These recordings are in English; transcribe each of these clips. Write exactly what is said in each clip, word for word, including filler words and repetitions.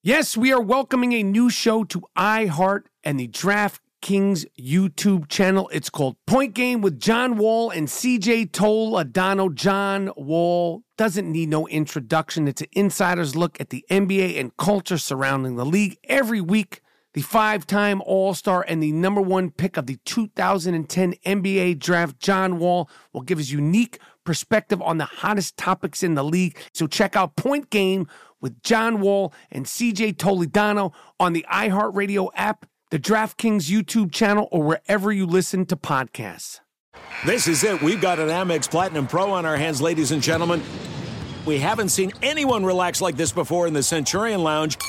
Yes, we are welcoming a new show to iHeart and the DraftKings YouTube channel. It's called Point Game with John Wall and C J Toledano. John Wall doesn't need no introduction. It's an insider's look at the N B A and culture surrounding the league. Every week, the five-time All-Star and the number one pick of the two thousand ten N B A draft, John Wall, will give his unique perspective on the hottest topics in the league. So check out Point Game with John Wall and C J Toledano on the iHeartRadio app, the DraftKings YouTube channel, or wherever you listen to podcasts. This is it. We've got an Amex Platinum Pro on our hands, ladies and gentlemen. We haven't seen anyone relax like this before in the Centurion Lounge.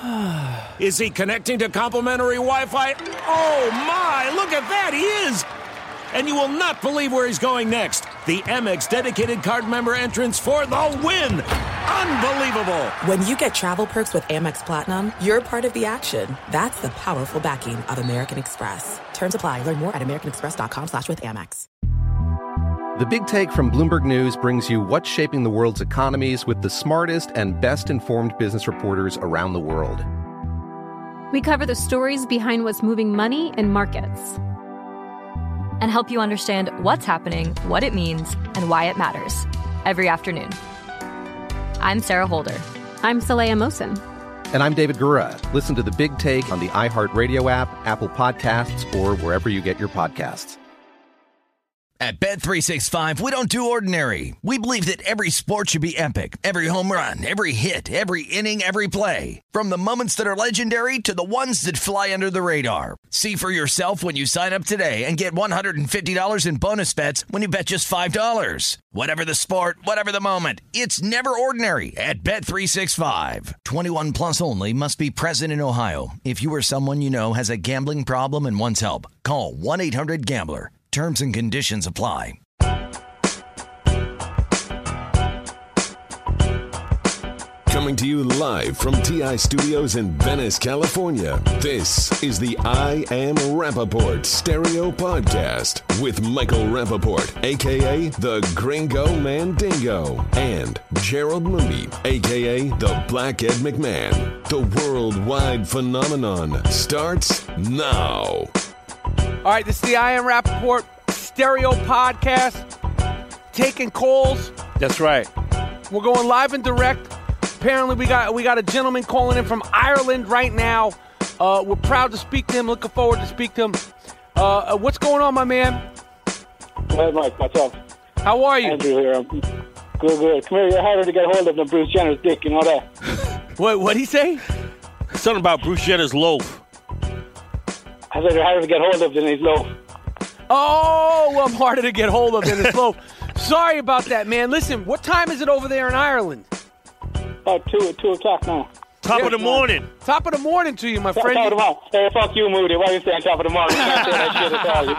Is he connecting to complimentary Wi-Fi? Oh, my. Look at that. He is. And you will not believe where he's going next. The Amex dedicated card member entrance for the win. Unbelievable. When you get travel perks with Amex Platinum, you're part of the action. That's the powerful backing of American Express. Terms apply. Learn more at americanexpress.com slash with Amex. The Big Take from Bloomberg News brings you what's shaping the world's economies with the smartest and best-informed business reporters around the world. We cover the stories behind what's moving money and markets, and help you understand what's happening, what it means, and why it matters every afternoon. I'm Sarah Holder. I'm Saleha Mohsin. And I'm David Gura. Listen to The Big Take on the iHeartRadio app, Apple Podcasts, or wherever you get your podcasts. At Bet three sixty-five, we don't do ordinary. We believe that every sport should be epic. Every home run, every hit, every inning, every play. From the moments that are legendary to the ones that fly under the radar. See for yourself when you sign up today and get one hundred fifty dollars in bonus bets when you bet just five dollars. Whatever the sport, whatever the moment, it's never ordinary at Bet three sixty-five. twenty-one plus only. Must be present in Ohio. If you or someone you know has a gambling problem and wants help, call one eight hundred gambler. Terms and conditions apply. Coming to you live from T I Studios in Venice, California, this is the I Am Rappaport Stereo Podcast with Michael Rappaport, a k a. The Gringo Mandingo, and Gerald Mooney, a k a. The Black Ed McMahon. The worldwide phenomenon starts now. All right, this is the I Am Rappaport Stereo Podcast. Taking calls. That's right. We're going live and direct. Apparently, we got we got a gentleman calling in from Ireland right now. Uh, we're proud to speak to him. Looking forward to speak to him. Uh, what's going on, my man? Hey, Mike. What's up? How are you? Andrew here. Good, good. Come here. You're harder to get hold of than Bruce Jenner's dick. You know that? What? What'd he say? Something about Bruce Jenner's loaf. I said you're harder to get hold of than his loaf. Oh, well, I'm harder to get hold of than his loaf. Sorry about that, man. Listen, what time is it over there in Ireland? About two, two o'clock now. Top Yeah, of the morning. Top of the morning to you, my Top, friend. top of the morning. Hey, fuck you, Moody. Why are you saying top of the morning? You can't say that shit at all. You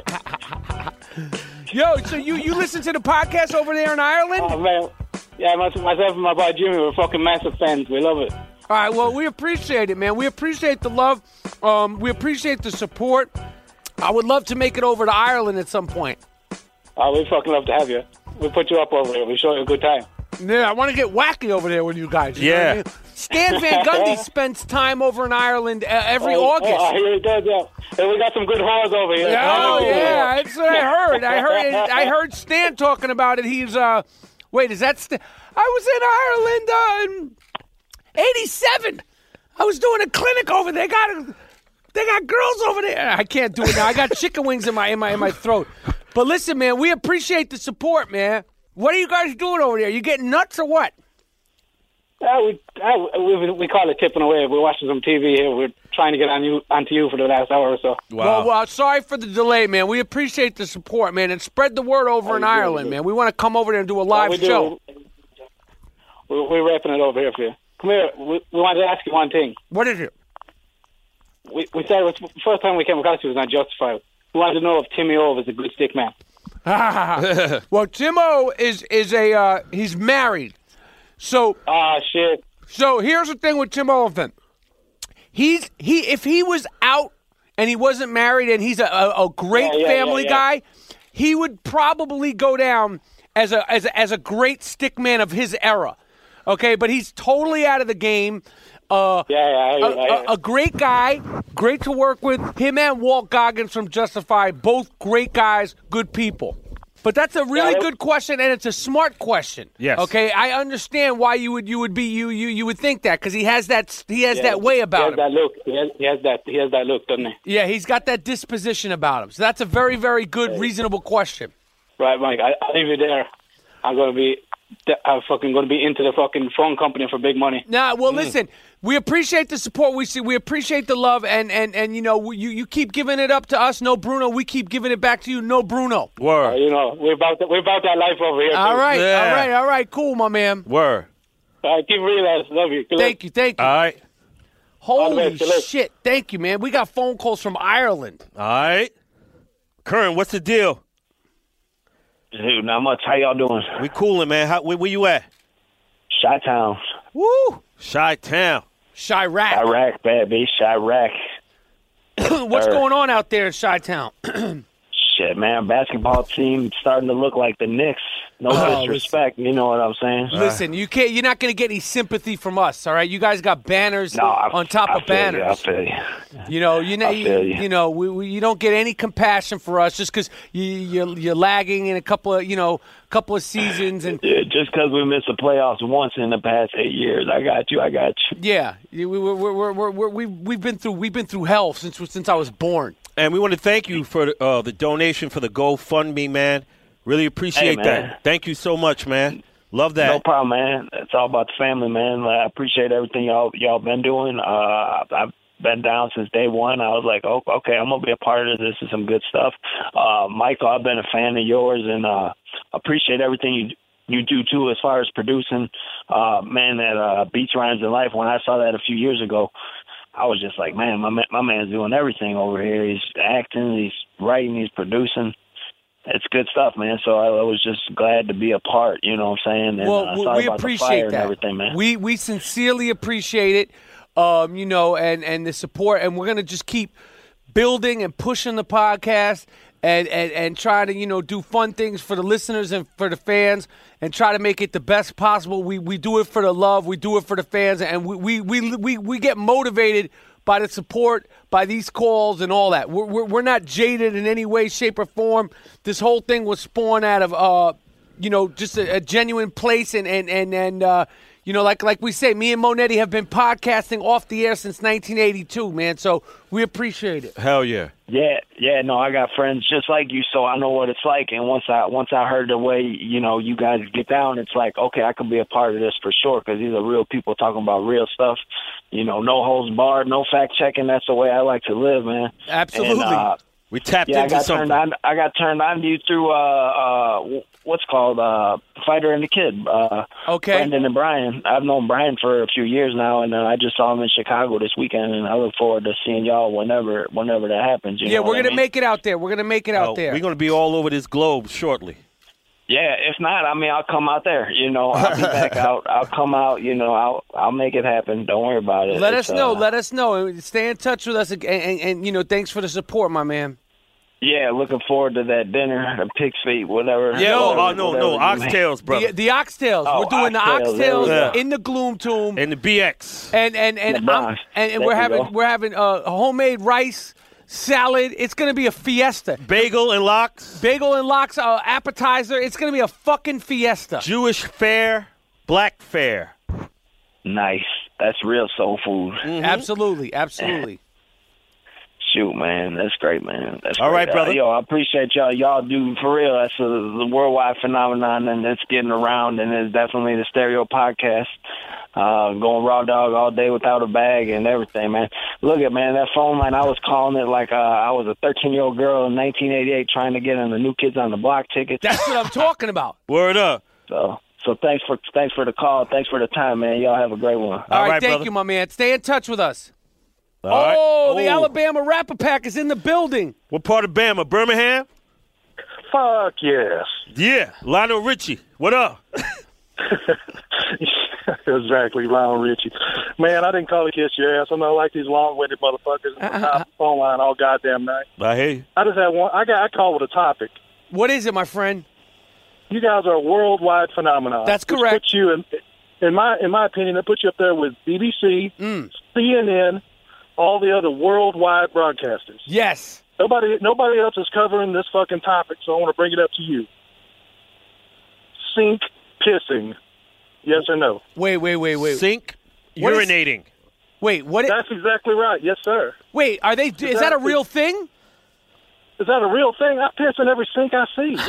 go ahead. Yo, so you, you listen to the podcast over there in Ireland? Oh, man. Yeah, myself and my boy Jimmy, we're fucking massive fans. We love it. All right, well, we appreciate it, man. We appreciate the love. Um, we appreciate the support. I would love to make it over to Ireland at some point. Oh, we'd fucking love to have you. We'll put you up over here. We'll show you a good time. Yeah, I want to get wacky over there with you guys. You Yeah. know what I mean? Stan Van Gundy spends time over in Ireland uh, every oh, August. Oh, here he does, yeah. Hey, we got some good whores over here. Oh, yeah, that's what I heard. I heard I heard Stan talking about it. He's, uh, wait, is that Stan? I was in Ireland uh, in eighty-seven. I was doing a clinic over there. They got, they got girls over there. I can't do it now. I got chicken wings in my, in my, in my throat. But listen, man, we appreciate the support, man. What are you guys doing over there? You getting nuts or what? Uh, we, uh, we we call it tipping away. We're watching some T V here. We're trying to get on you onto you for the last hour or so. Wow. Well, well, sorry for the delay, man. We appreciate the support, man, and spread the word over Oh, in we do, Ireland, we do. man. We want to come over there and do a live we do. show. We're, we're wrapping it over here for you. Come here. We, we wanted to ask you one thing. What is it? We we said it was the first time we came across you was not justified. We wanted to know if Timmy O is a good stick man. Well, Timo is is a uh, he's married, so Ah, shit. so here's the thing with Tim Oliphant. He's he if he was out and he wasn't married and he's a, a, a great Yeah, yeah, family yeah, yeah. guy, he would probably go down as a as a, as a great stick man of his era. Okay, but he's totally out of the game. Uh, yeah, yeah, a, yeah, a, a great guy, great to work with. Him and Walt Goggins from Justified, both great guys, good people. But that's a really Yeah, good question, and it's a smart question. Yes. Okay, I understand why you would you would be you you you would think that because he has that he has yeah, that way about he has him. that look. He has, he has that. He has that look, doesn't he? Yeah, he's got that disposition about him. So that's a very very good, reasonable question. Right, Mike. I, I'll leave you there. I'm gonna be. I'm fucking gonna be into the fucking phone company for big money. Nah, well, listen, we appreciate the support. We see, we appreciate the love, and and and you know, you you keep giving it up to us, no Bruno. We keep giving it back to you, no Bruno. Word. Uh, you know, we're about that, we're about that life over here. All too. right, Yeah. all right, all right, cool, my man. Word. All right, keep realizing. Love you. Good Thank you, thank you. All right. All the Holy best. Good luck. shit, thank you, man. We got phone calls from Ireland. All right. Curran, what's the deal? Dude, not much. How y'all doing? We cooling, man. How, where, where you at? Chi-Town. Woo, Chi-Town. Chirac. Iraq, baby. Chirac. What's Sir. going on out there in Chi-Town? Shit, man. Basketball team starting to look like the Knicks. No Oh, disrespect. You know what I'm saying? Listen, you can't. You're not going to get any sympathy from us. All right, you guys got banners No, I, on top I of feel banners. You, I feel you. You know, you know, I feel you, you. you know, we, we, you don't get any compassion for us just because you, you're, you're lagging in a couple of, you know, couple of seasons, and Yeah, just because we missed the playoffs once in the past eight years. I got you. I got you. yeah, we we we we we we we've been through we've been through hell since since I was born. And we want to thank you for uh, the donation for the GoFundMe, man. Really appreciate Hey, man. that. Thank you so much, man. Love that. No problem, man. It's all about the family, man. I appreciate everything y'all y'all been doing. Uh, I've been down since day one. I was like, oh, okay, I'm gonna be a part of this. This is some good stuff. Uh, Michael, I've been a fan of yours, and uh, appreciate everything you you do too as far as producing. Uh, man, that uh, Beats Rhymes in Life. When I saw that a few years ago, I was just like, man, my man, my man's doing everything over here. He's acting, he's writing, he's producing. It's good stuff, man. So I, I was just glad to be a part. You know what I'm saying? And, Well, uh, we- sorry we about the fire appreciate and that. everything, man. We we sincerely appreciate it, um, you know, and and the support, and we're gonna just keep building and pushing the podcast. And, and, and try to, you know, do fun things for the listeners and for the fans and try to make it the best possible. We we do it for the love. We do it for the fans. And we we, we, we, we get motivated by the support, by these calls and all that. We're, we're, we're not jaded in any way, shape, or form. This whole thing was spawned out of, uh, you know, just a, a genuine place. And, and, and, and uh, you know, like like we say, me and Monetti have been podcasting off the air since nineteen eighty-two, man. So we appreciate it. Hell yeah. Yeah, yeah, no, I got friends just like you, so I know what it's like. And once I once I heard the way, you know, you guys get down, it's like, okay, I can be a part of this for sure because these are real people talking about real stuff. You know, no holds barred, no fact checking. That's the way I like to live, man. Absolutely. And, uh, We tapped yeah, I into got something. turned on. I got turned on to you through uh, uh, what's called uh, Fighter and the Kid. Uh, Okay. Brendan and Brian. I've known Brian for a few years now, and uh, I just saw him in Chicago this weekend, and I look forward to seeing y'all whenever whenever that happens. You Yeah, know we're what I gonna mean? make it out there. We're gonna make it out Oh, there. We're going to be all over this globe shortly. Yeah, if not, I mean, I'll come out there. You know, I'll be back out. I'll come out. You know, I'll I'll make it happen. Don't worry about it. Let It's, us know. uh, Let us know. Stay in touch with us, and, and, and you know, thanks for the support, my man. Yeah, looking forward to that dinner, the pig's feet, whatever. Yeah, oh, whatever, oh, no, no, whatever you make. oxtails, brother. The, the oxtails. Oh, we're doing oxtails, the there we oxtails go. in the Gloom Tomb, And the B X. and and and, The I'm, Bronx. and, and There we're you having go. we're having uh, homemade rice, salad. It's gonna be a fiesta. Bagel and lox. Bagel and lox, uh, appetizer. It's gonna be a fucking fiesta. Jewish fare. Black fare. Nice. That's real soul food. Mm-hmm. Absolutely, absolutely. Shoot, man, that's great, man. That's All great. right, brother. Uh, yo, I appreciate y'all. Y'all do for real. That's a, the worldwide phenomenon, and it's getting around, and it's definitely the Stereo Podcast. Uh, going raw dog all day without a bag and everything, man. Look at man, that phone line. I was calling it like uh, I was a thirteen-year-old girl in nineteen eighty-eight trying to get on the New Kids on the Block tickets. That's what I'm talking about. Word up. So, so thanks for thanks for the call. Thanks for the time, man. Y'all have a great one. All right, right, thank brother. you, my man. Stay in touch with us. All right. Oh, the Oh. Alabama Rapper Pack is in the building. What part of Bama? Birmingham? Fuck yes. Yeah. Lionel Richie. What up? Exactly, Lionel Richie. Man, I didn't call to kiss your ass. I'm not like these long-winded motherfuckers on the phone line all goddamn night. I hear you. I just had one. I got. I called with a topic. What is it, my friend? You guys are a worldwide phenomenon. That's Which correct. puts you in, in my in my opinion, that puts you up there with B B C, mm. C N N, all the other worldwide broadcasters. Yes. Nobody nobody else is covering this fucking topic, so I want to bring it up to you. Sink pissing. Yes or no? Wait, wait, wait, wait. Sink What is- urinating. Wait, what? That's exactly right. Yes, sir. Wait, are they? Is that a Exactly. real thing? Is that a real thing? I piss in every sink I see. no,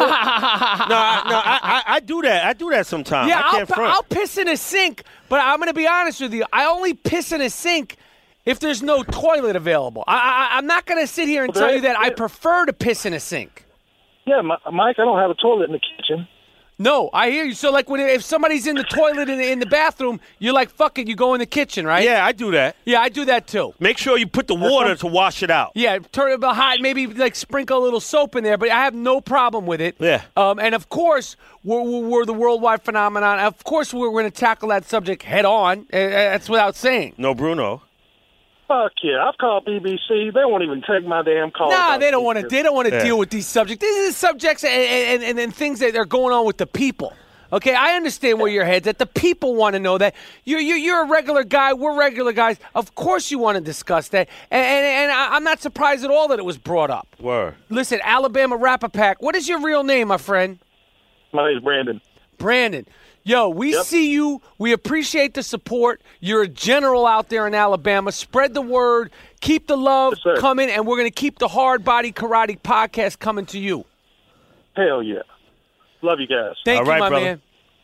I, no, I, I, I do that. I do that sometimes. Yeah, I I'll, can't pi- front. I'll piss in a sink, but I'm going to be honest with you. I only piss in a sink if there's no toilet available. I, I, I'm not going to sit here and Well, tell there- you that I prefer to piss in a sink. Yeah, Mi- Mike, I don't have a toilet in the kitchen. No, I hear you. So, like, when if somebody's in the toilet in the, in the bathroom, you're like, fuck it, you go in the kitchen, right? Yeah, I do that. Yeah, I do that too. Make sure you put the water to wash it out. Yeah, turn it hot, maybe like sprinkle a little soap in there, but I have no problem with it. Yeah. Um, and of course, we're, we're we're the worldwide phenomenon. Of course, we're going to tackle that subject head on. Uh, That's without saying. No, Bruno. Fuck yeah! I've called B B C. They won't even take my damn call. Nah, they don't want to. They don't want to Yeah. deal with these subjects. These are subjects and, and, and, and things that are going on with the people. Okay, I understand where your head's at. The people want to know that. You're, you're, you're a regular guy. We're regular guys. Of course you want to discuss that. And, and, and I- I'm not surprised at all that it was brought up. Word. Listen, Alabama Rap-A-Pack. What is your real name, my friend? My name's Brandon. Brandon. Yo, we Yep. see you. We appreciate the support. You're a general out there in Alabama. Spread the word. Keep the love Yes, sir. coming, and we're going to keep the Hard Body Karate podcast coming to you. Hell yeah! Love you guys. Thank All you, right, my brother. man.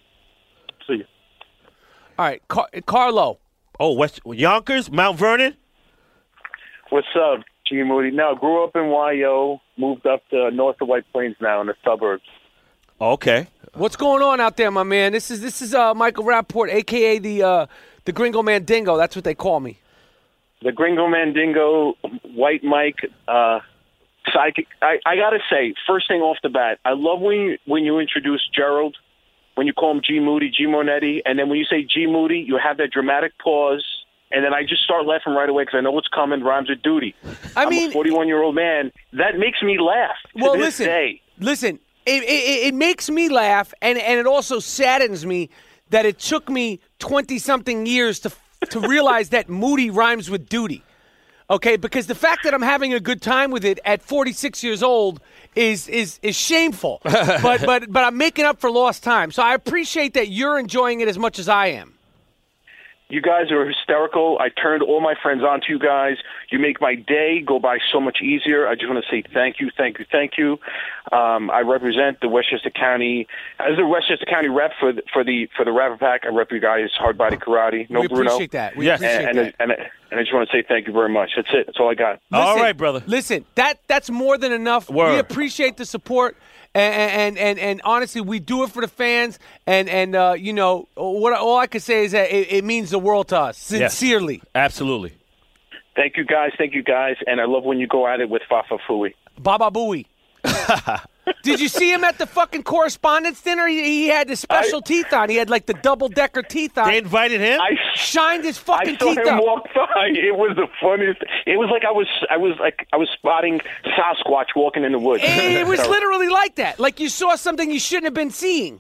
See you. All right, Car- Carlo. Oh, West Yonkers, Mount Vernon. What's up, G Moody? No, grew up in Y O, moved up to north of White Plains now in the suburbs. Okay. What's going on out there, my man? This is this is uh, Michael Rappaport, a k a the uh, the Gringo Mandingo. That's what they call me. The Gringo Mandingo, White Mike. Uh, psychic. I, I gotta say, first thing off the bat, I love when you, when you introduce Gerald, when you call him G Moody, G Monetti, and then when you say G Moody, you have that dramatic pause, and then I just start laughing right away because I know what's coming. Rhymes with duty. I I'm mean- a forty-one-year-old man. That makes me laugh to Well, this listen, day. listen. It, it it makes me laugh, and and it also saddens me that it took me twenty something years to to realize that Moody rhymes with duty. Okay, because the fact that I'm having a good time with it at forty-six years old is is is shameful. but but but I'm making up for lost time. So I appreciate that you're enjoying it as much as I am. You guys are hysterical. I turned all my friends on to you guys. You make my day go by so much easier. I just want to say thank you, thank you, thank you. Um, I represent the Westchester County as the Westchester County rep for the, for the for the Rap-A-Pack. I rep you guys, Hard Body Karate. No we Bruno. appreciate that. We Yes. appreciate and, that. and, and, and I just want to say thank you very much. That's it. That's all I got. All Listen, right, brother. Listen, that that's more than enough. Word. We appreciate the support, and and, and and honestly, we do it for the fans. And and uh, you know, what all I can say is that it, it means the world to us, Yes. sincerely. Absolutely. Thank you guys. Thank you guys. And I love when you go at it with Fafa Fui. Baba Booey. Did you see him at the fucking correspondence dinner? He, he had the special I- teeth on. He had like the double decker teeth on. They invited him. I Shined his I fucking saw teeth him up. walk by. It was the funniest. It was like I was, I was like, I was spotting Sasquatch walking in the woods. It, it was So- literally like that. Like you saw something you shouldn't have been seeing.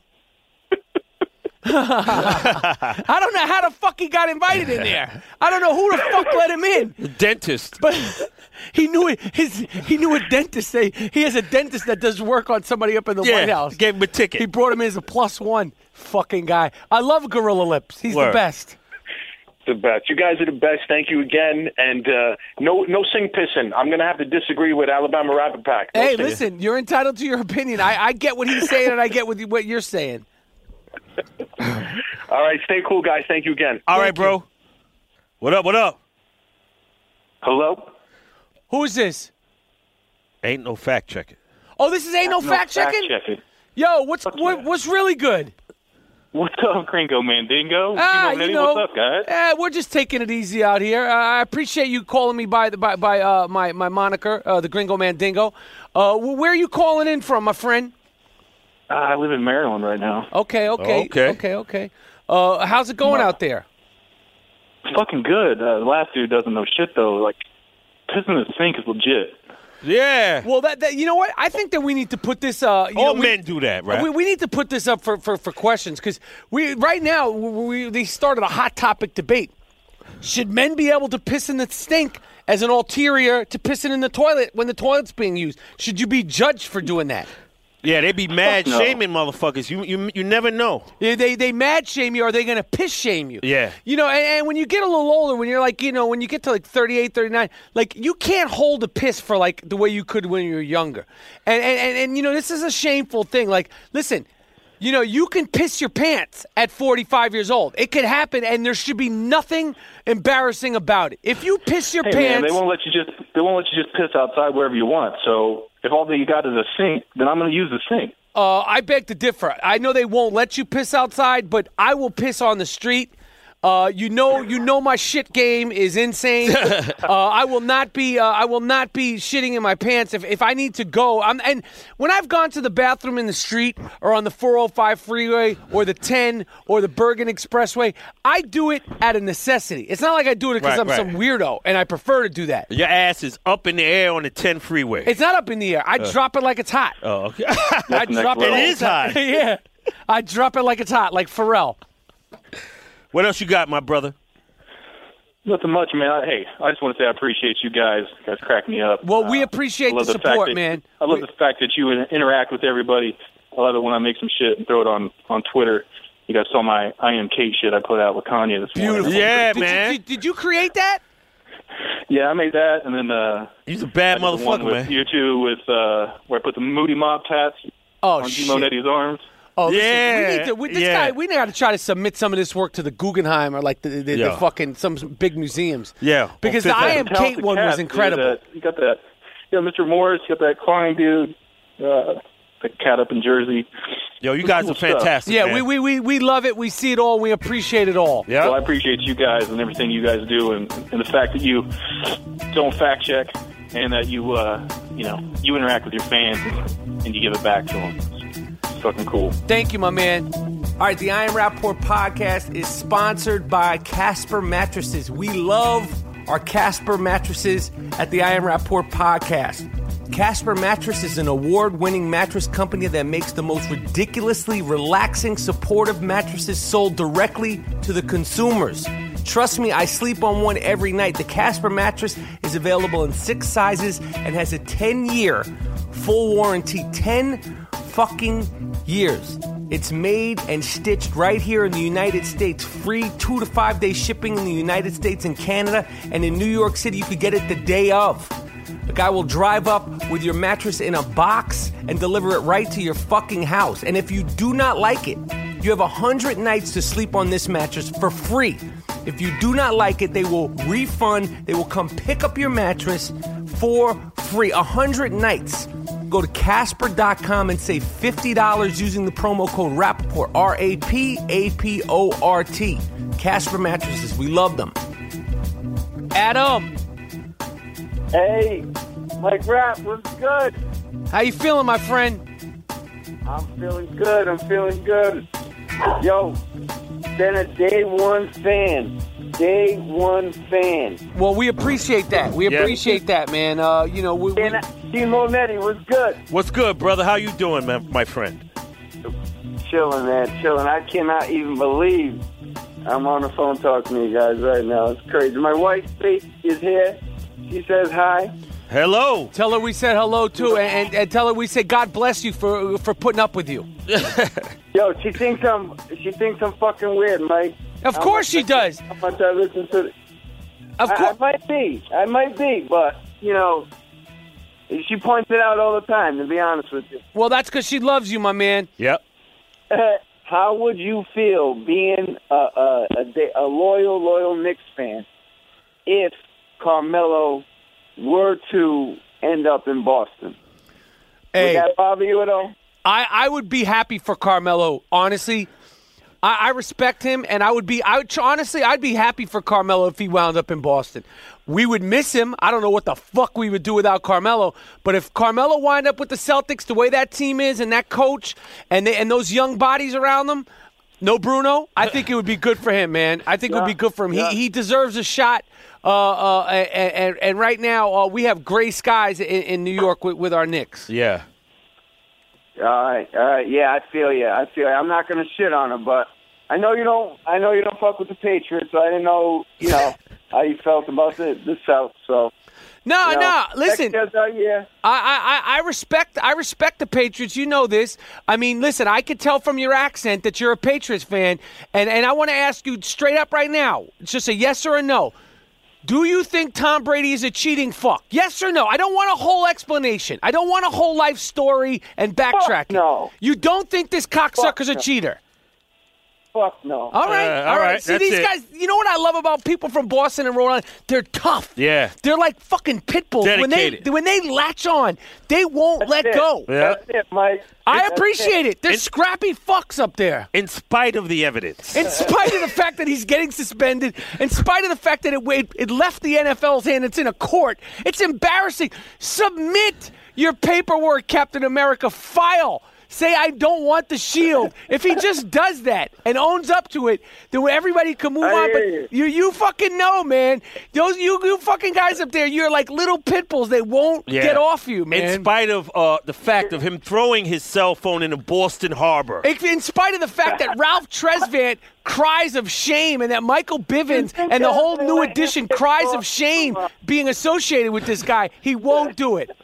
I don't know how the fuck he got invited in there. I don't know who the fuck let him in. The dentist. But he knew it. His he knew a dentist. They, he has a dentist that does work on somebody up in the Yeah, White House. gave him a ticket. He brought him in as a plus one. Fucking guy. I love Gorilla Lips. He's Word. the best. The best. You guys are the best. Thank you again. And uh, no, no sing pissing. I'm gonna have to disagree with Alabama Rap-A-Pack. No Hey, singing. listen. You're entitled to your opinion. I, I get what he's saying, and I get what, you- what you're saying. All right, stay cool, guys. Thank you again. All right, bro. What up? What up? Hello. Who is this? Ain't no fact checking. Oh, this is ain't no, fact checking. checking. Yo, what's what, what's really good? What's up, Gringo Mandingo? Ah, you know, you know, what's up, guys? eh, we're just taking it easy out here. Uh, I appreciate you calling me by the by, by uh, my my moniker, uh, the Gringo Mandingo. Uh, wh- where are you calling in from, my friend? Uh, I live in Maryland right now. Okay, okay, Okay. okay, okay. Uh, how's it going out there? Fucking good. Uh, the last dude doesn't know shit though. Like pissing in the sink is legit. Yeah. Well, that, that you know what? I think that we need to put this. Uh, you All know, we, men do that, right? We, we need to put this up for, for, for questions because we right now we, they started a hot topic debate. Should men be able to piss in the stink as an ulterior to pissing in the toilet when the toilet's being used? Should you be judged for doing that? Yeah, they be mad no. shaming motherfuckers. You you you never know. Yeah, they they mad shame you, or are they going to piss shame you? Yeah. You know, and, and when you get a little older, when you're like, you know, when you get to like thirty-eight, thirty-nine, like you can't hold a piss for like the way you could when you were younger. And and, and, and you know, this is a shameful thing. Like, listen, you know, you can piss your pants at forty-five years old. It could happen, and there should be nothing embarrassing about it. If you piss your hey, pants, man, they won't let you just they won't let you just piss outside wherever you want. So if all that you got is a sink, then I'm going to use the sink. Uh, I beg to differ. I know they won't let you piss outside, but I will piss on the street. Uh, you know, you know my shit game is insane. uh, I will not be. Uh, I will not be shitting in my pants if, if I need to go. I'm, and when I've gone to the bathroom in the street or on the four oh five freeway or the ten or the Bergen Expressway, I do it out of necessity. It's not like I do it because Right, I'm right. some weirdo and I prefer to do that. Your ass is up in the air on the ten freeway. It's not up in the air. I Uh. drop it like it's hot. Oh, okay. I drop it. It all is the time. hot. Yeah, I drop it like it's hot, like Pharrell. What else you got, my brother? Nothing much, man. I, hey, I just want to say I appreciate you guys. You guys crack me up. Well, we appreciate I love the the fact support, that- man. I love the fact that you interact with everybody. I love it when I make some shit and throw it on, on Twitter. You guys saw my I Am Kate shit I put out with Kanye this morning. Beautiful. Yeah, did man. You, did, did you create that? Yeah, I made that, and then uh, he's a bad I did the one motherfucker, with man. you two with uh, where I put the Moody Mob tats Oh, on shit. G Monetti's arms. Oh, listen, Yeah, we need to. We, this yeah. guy, we got to try to submit some of this work to the Guggenheim or like the the, the Yeah. fucking some big museums. Yeah, because on the Fifth I Avenue. Am Kate Talented one was cast, dude. incredible. That- You got that. You know, Mister Morris. You got that Klein dude. Uh, the cat up in Jersey. Yo, you guys Cool are stuff. fantastic. Yeah, man. we, we we we love it. We see it all. We appreciate it all. Yeah. Well, I appreciate you guys and everything you guys do, and, and the fact that you don't fact check and that you, uh, you know, you interact with your fans and you give it back to them. It's fucking cool. Thank you, my man. All right, the I Am Rappaport podcast is sponsored by Casper Mattresses. We love our Casper mattresses at the I Am Rappaport podcast. Casper Mattress is an award-winning mattress company that makes the most ridiculously relaxing, supportive mattresses sold directly to the consumers. Trust me, I sleep on one every night. The Casper mattress is available in six sizes and has a ten-year full warranty. ten fucking years. It's made and stitched right here in the United States. Free two to five day shipping in the United States and Canada. And in New York City, you could get it the day of. A guy will drive up with your mattress in a box and deliver it right to your fucking house. And if you do not like it, you have one hundred nights to sleep on this mattress for free. If you do not like it, they will refund. They will come pick up your mattress for free. one hundred nights. Go to Casper dot com and save fifty dollars using the promo code Rappaport. R A P A P O R T. Casper Mattresses. We love them. Adam. Hey, Mike Rapp, what's good? How you feeling, my friend? I'm feeling good. I'm feeling good. Yo, been a day one fan. Day one fan. Well, we appreciate that. We Yeah. appreciate that, man. Uh, you know, we, we And T. Monetti, what's good? What's good, brother? How you doing, man, my friend? Chilling, man, chilling. I cannot even believe I'm on the phone talking to you guys right now. It's crazy. My wife, Faith, is here. She says hi. Hello. Tell her we said hello too, and, and, and tell her we said God bless you for for putting up with you. Yo, she thinks I'm she thinks I'm fucking weird, Mike. Of course she does. How much I listen to? Of I, course, I might be. I might be, but you know, she points it out all the time. To be honest with you. Well, that's because she loves you, my man. Yep. How would you feel being a, a, a, a loyal, loyal Knicks fan if Carmelo were to end up in Boston? Hey. Would that bother you at all? I, I would be happy for Carmelo, honestly. I, I respect him, and I would be, I would, honestly, I'd be happy for Carmelo if he wound up in Boston. We would miss him. I don't know what the fuck we would do without Carmelo, but if Carmelo wind up with the Celtics, the way that team is and that coach and they, and those young bodies around them, no Bruno, I think it would be good for him, man. I think it would be good for him. Yeah. He he deserves a shot Uh, uh, and, and, and right now, uh, we have gray skies in, in New York with, with our Knicks. Yeah. All right, all right. Yeah, I feel you. I feel you. I'm not going to shit on them, but I know you don't. I know you don't fuck with the Patriots, so I didn't know, you know, how you felt about the the South. So no, you know, no. Listen, next year, uh, yeah. I, I, I respect. I respect the Patriots. You know this. I mean, listen. I could tell from your accent that you're a Patriots fan, and and I want to ask you straight up right now. It's just a yes or a no. Do you think Tom Brady is a cheating fuck? Yes or no? I don't want a whole explanation. I don't want a whole life story and backtracking. No. You don't think this cocksucker's Fuck a no. cheater? Fuck no. All right, Uh, all all right. right, See, that's these it. guys, you know what I love about people from Boston and Rhode Island? They're tough. Yeah. They're like fucking pit bulls. When they, Dedicated. when they latch on, they won't That's let it. go. Yeah. That's it, Mike. I That's appreciate it. They're And- scrappy fucks up there. In spite of the evidence. In spite of the fact that he's getting suspended, in spite of the fact that it, it, it left the N F L's hand, it's in a court. It's embarrassing. Submit your paperwork, Captain America. File. Say, I don't want the shield. If he just does that and owns up to it, then everybody can move I on. hear But you. you, you fucking know, man. Those you, you fucking guys up there, you're like little pit bulls. They won't Yeah. get off you, man. In spite of uh, the fact of him throwing his cell phone into Boston Harbor. In spite of the fact that Ralph Tresvant cries of shame and that Michael Bivens and the whole new edition cries of shame being associated with this guy, he won't do it.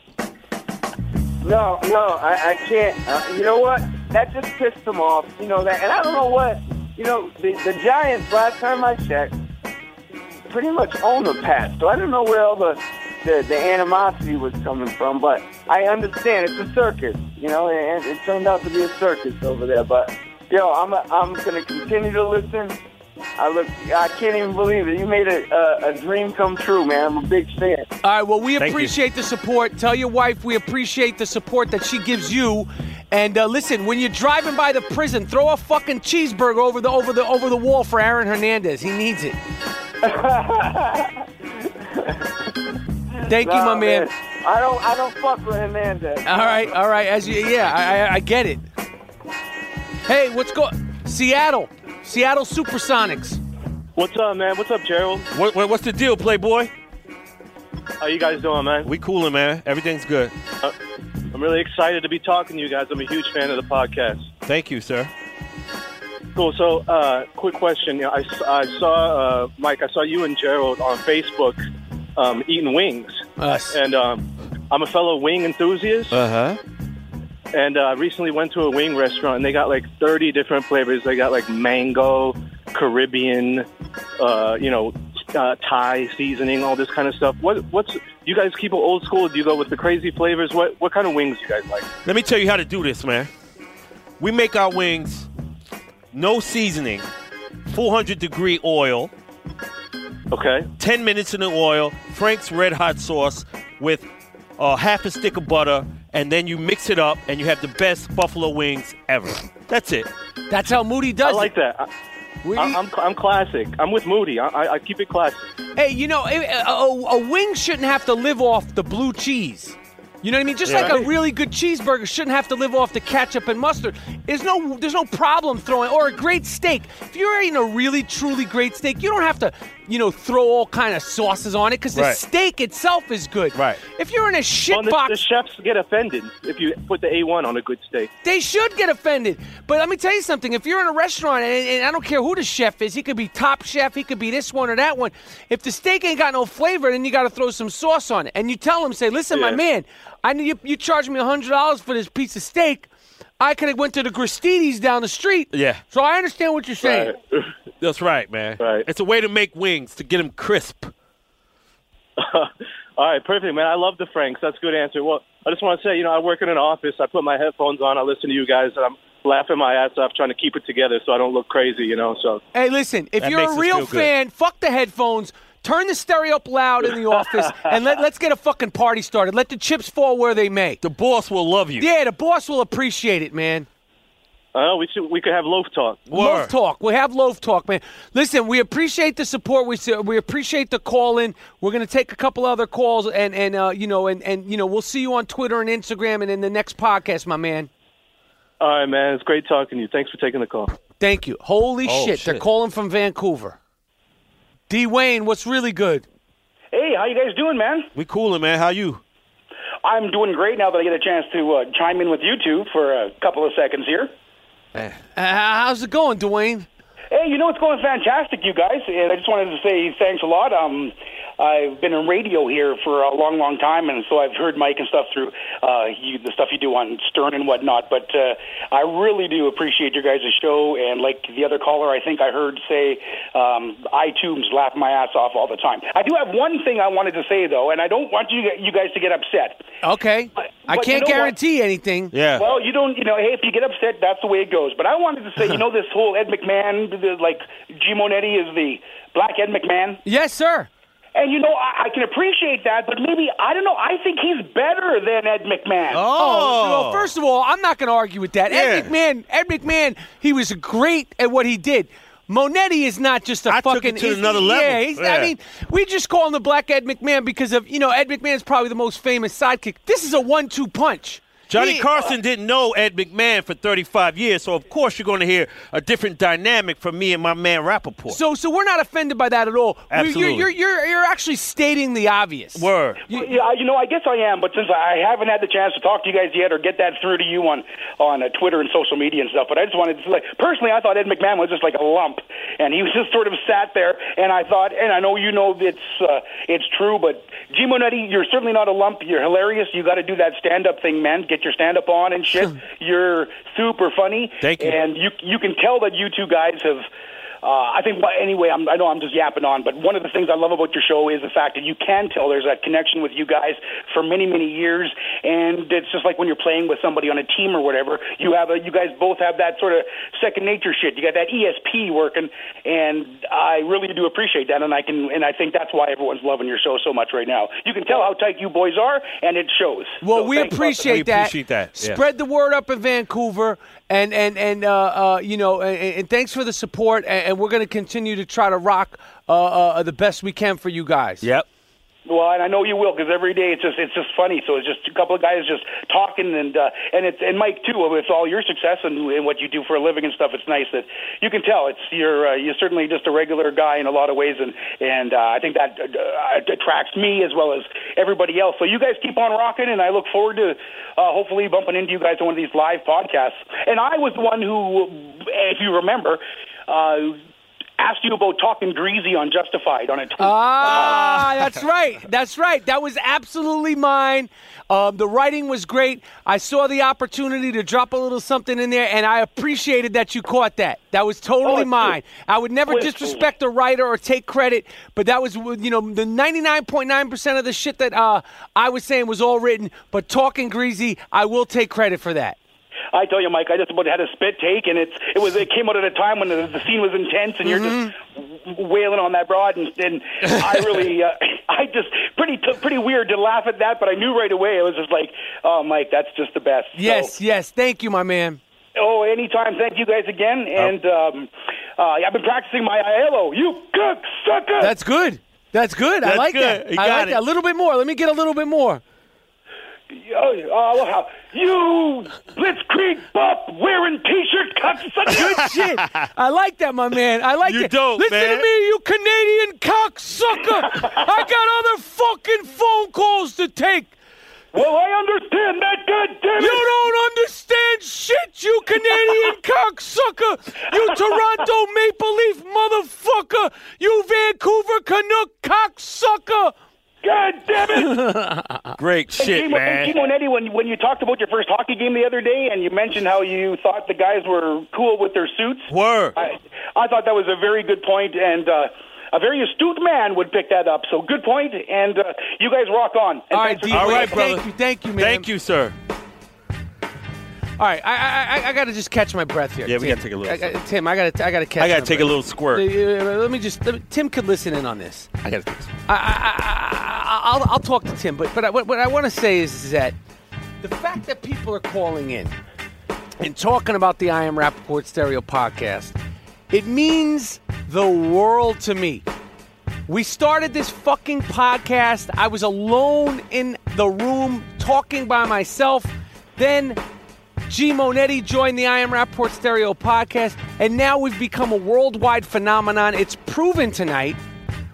No, no, I, I can't. Uh, you know what? That just pissed him off. You know that, and I don't know what. You know, the the Giants. Last time I checked, pretty much own the Pats. So I don't know where all the, the the animosity was coming from, but I understand it's a circus. You know, and it turned out to be a circus over there. But yo, I'm a, I'm gonna continue to listen. I look. I can't even believe it. You made a, a, a dream come true, man. I'm a big fan. All right, well, we Thank appreciate the support. Tell your wife we appreciate the support that she gives you. And uh, listen, when you're driving by the prison, throw a fucking cheeseburger over the over the over the wall for Aaron Hernandez. He needs it. Thank you, Nah, my man. I don't. I don't fuck with Hernandez. All right, all right. As you, yeah, I, I, I get it. Hey, what's going? Seattle, Seattle Supersonics. What's up, man? What's up, Gerald? What, what, what's the deal, Playboy? How you guys doing, man? We coolin', man. Everything's good. Uh, I'm really excited to be talking to you guys. I'm a huge fan of the podcast. Thank you, sir. Cool. So, uh, quick question. You know, I, I saw, uh, Mike, I saw you and Gerald on Facebook um, eating wings. Us. And um, I'm a fellow wing enthusiast. Uh-huh. And I uh, recently went to a wing restaurant, and they got like thirty different flavors. They got like mango, Caribbean, uh, you know, uh, Thai seasoning, all this kind of stuff. What, what's you guys keep it old school? Do you go with the crazy flavors? What, what kind of wings do you guys like? Let me tell you how to do this, man. We make our wings, no seasoning, four hundred degree oil. Okay. ten minutes in the oil, Frank's Red Hot sauce with uh, half a stick of butter, and then you mix it up, and you have the best buffalo wings ever. That's it. That's how Moody does I like it. that. I, I, I'm, I'm classic. I'm with Moody. I, I, I keep it classic. Hey, you know, a, a, a wing shouldn't have to live off the blue cheese. You know what I mean? Just Yeah. like a really good cheeseburger shouldn't have to live off the ketchup and mustard. There's no, there's no problem throwing, or a great steak. If you're eating a really, truly great steak, you don't have to, you know, throw all kind of sauces on it because the Right. steak itself is good. Right. If you're in a shit Well, the, box, the chefs get offended if you put the A one on a good steak. they should get offended. But let me tell you something. If you're in a restaurant, and, and I don't care who the chef is, he could be top chef, he could be this one or that one. If the steak ain't got no flavor, then you got to throw some sauce on it. And you tell him, say, listen, my Yeah. man, I need you, you charge me one hundred dollars for this piece of steak. I could have went to the Gristides down the street. Yeah. So I understand what you're saying. Right. That's right, man. Right. It's a way to make wings, to get them crisp. All right, perfect, man. I love the Franks. That's a good answer. Well, I just want to say, you know, I work in an office. I put my headphones on. I listen to you guys, and I'm laughing my ass off trying to keep it together so I don't look crazy, you know. So Hey, listen, if That you're makes a us real feel good. fan, fuck the headphones. Turn the stereo up loud in the office, and let, let's get a fucking party started. Let the chips fall where they may. The boss will love you. Yeah, the boss will appreciate it, man. uh, we should we could have loaf talk. Loaf talk. We have loaf talk, man. Listen, we appreciate the support. We we appreciate the call in. We're gonna take a couple other calls, and and uh, you know, and and you know, we'll see you on Twitter and Instagram, and in the next podcast, my man. All right, man. It's great talking to you. Thanks for taking the call. Thank you. Holy Oh, shit, shit. they're calling from Vancouver. D. Wayne, what's really good? Hey, how you guys doing, man? We coolin', man. How you? I'm doing great now that I get a chance to uh, chime in with you two for a couple of seconds here. Uh, how's it going, Dwayne? Hey, you know, it's going fantastic, you guys. And I just wanted to say thanks a lot. Um, I've been in radio here for a long, long time, and so I've heard Mike and stuff through uh, you, the stuff you do on Stern and whatnot. But uh, I really do appreciate your guys' show. And like the other caller, I think I heard say, um, iTunes laugh my ass off all the time. I do have one thing I wanted to say, though, and I don't want you you guys to get upset. Okay. But, I but can't you know guarantee what? anything. Yeah. Well, you don't, you know, hey, if you get upset, that's the way it goes. But I wanted to say, you know, this whole Ed McMahon, the, like, G. Monetti is the Black Ed McMahon? Yes, sir. And, you know, I, I can appreciate that, but maybe, I don't know, I think he's better than Ed McMahon. Oh, well, first of all, I'm not going to argue with that. Yeah. Ed McMahon, Ed McMahon, he was great at what he did. Monetti is not just a I took fucking it to he's- another yeah, level. he's- Yeah. I mean, we just call him the Black Ed McMahon because of, you know, Ed McMahon's probably the most famous sidekick. This is a one two punch. Johnny He- Carson didn't know Ed McMahon for thirty-five years, so of course you're going to hear a different dynamic from me and my man Rappaport. So, so we're not offended by that at all. We- Absolutely. You're, you're, you're, you're actually stating the obvious. Word. Well, yeah, you know, I guess I am, but since I haven't had the chance to talk to you guys yet or get that through to you on on uh, Twitter and social media and stuff, but I just wanted to, like, personally, I thought Ed McMahon was just like a lump, and he was just sort of sat there, and I thought, and I know you know it's uh, it's true, but G. Monetti, you're certainly not a lump. You're hilarious. You got to do that stand-up thing, man. Get your stand-up on and shit. You're super funny. Thank you. And you you can tell that you two guys have. Uh, I think, anyway, I'm, I know I'm just yapping on, but one of the things I love about your show is the fact that you can tell there's that connection with you guys for many, many years, and it's just like when you're playing with somebody on a team or whatever, you have a, you guys both have that sort of second nature shit. You got that E S P working, and I really do appreciate that, and I can, and I think that's why everyone's loving your show so much right now. You can tell how tight you boys are, and it shows. Well, So we thanks, appreciate Buster. that. appreciate that, yeah. Spread the word up in Vancouver, and and and uh, uh, you know, and, and thanks for the support. And, and we're going to continue to try to rock uh, uh, the best we can for you guys. Yep. Well, and I know you will, because every day it's just it's just funny. So it's just a couple of guys just talking, and uh, and it's and Mike too. With all your success and, and what you do for a living and stuff, it's nice that you can tell it's you're uh, you're certainly just a regular guy in a lot of ways, and and uh, I think that uh, attracts me as well as everybody else. So you guys keep on rocking, and I look forward to uh, hopefully bumping into you guys on one of these live podcasts. And I was the one who, if you remember. Uh, asked you about talking greasy on Justified on a tweet. Ah, that's right. That's right. That was absolutely mine. Um, the writing was great. I saw the opportunity to drop a little something in there, and I appreciated that you caught that. That was totally Oh, mine. I would never Oh, it's disrespect a writer or take credit, but that was, you know, the ninety-nine point nine percent of the shit that uh, I was saying was all written, but talking greasy, I will take credit for that. I tell you, Mike, I just about had a spit take, and it's it was it came out at a time when the, the scene was intense, and you're just wailing on that broad, and, and I really, uh, I just pretty t- pretty weird to laugh at that, but I knew right away it was just like, oh, Mike, that's just the best. Yes, So, yes. Thank you, my man. oh, anytime. Thank you guys again, and um, uh, I've been practicing my Aiello. You cocksucker! That's good. That's good. I That's like good. that. You I got like it. that. A little bit more. Let me get a little bit more. Oh, uh, well, you Blitzkrieg Bop wearing T-shirt cocksucker! Good shit. I like that, my man. I like You it. dope, Listen man. to me, you Canadian cocksucker. I got other fucking phone calls to take. Well, I understand that, goddammit! You don't understand shit, you Canadian cocksucker. You Toronto Maple Leaf motherfucker. You Vancouver Canuck cocksucker. God damn it! Great shit, and man. And Monetti, when when you talked about your first hockey game the other day, and you mentioned how you thought the guys were cool with their suits, Word. I, I thought that was a very good point, and uh, a very astute man would pick that up. So good point, and uh, you guys rock on. And All right, thanks for- D. All Wade, right, brother. Thank you, thank you, man. Thank you, sir. All right, I I, I, I got to just catch my breath here. Yeah, we Tim. gotta take a little I, I, Tim, I got to I got to catch. I gotta my take a breath. little squirt. Uh, let me just. Let me, Tim could listen in on this. I gotta take this. I, I, I, I'll, I'll talk to Tim, but but I, what, what I want to say is, is that the fact that people are calling in and talking about the I Am Rappaport Stereo podcast, it means the world to me. We started this fucking podcast. I was alone in the room talking by myself. Then G. Monetti joined the I Am Rappaport Stereo podcast, and now we've become a worldwide phenomenon. It's proven tonight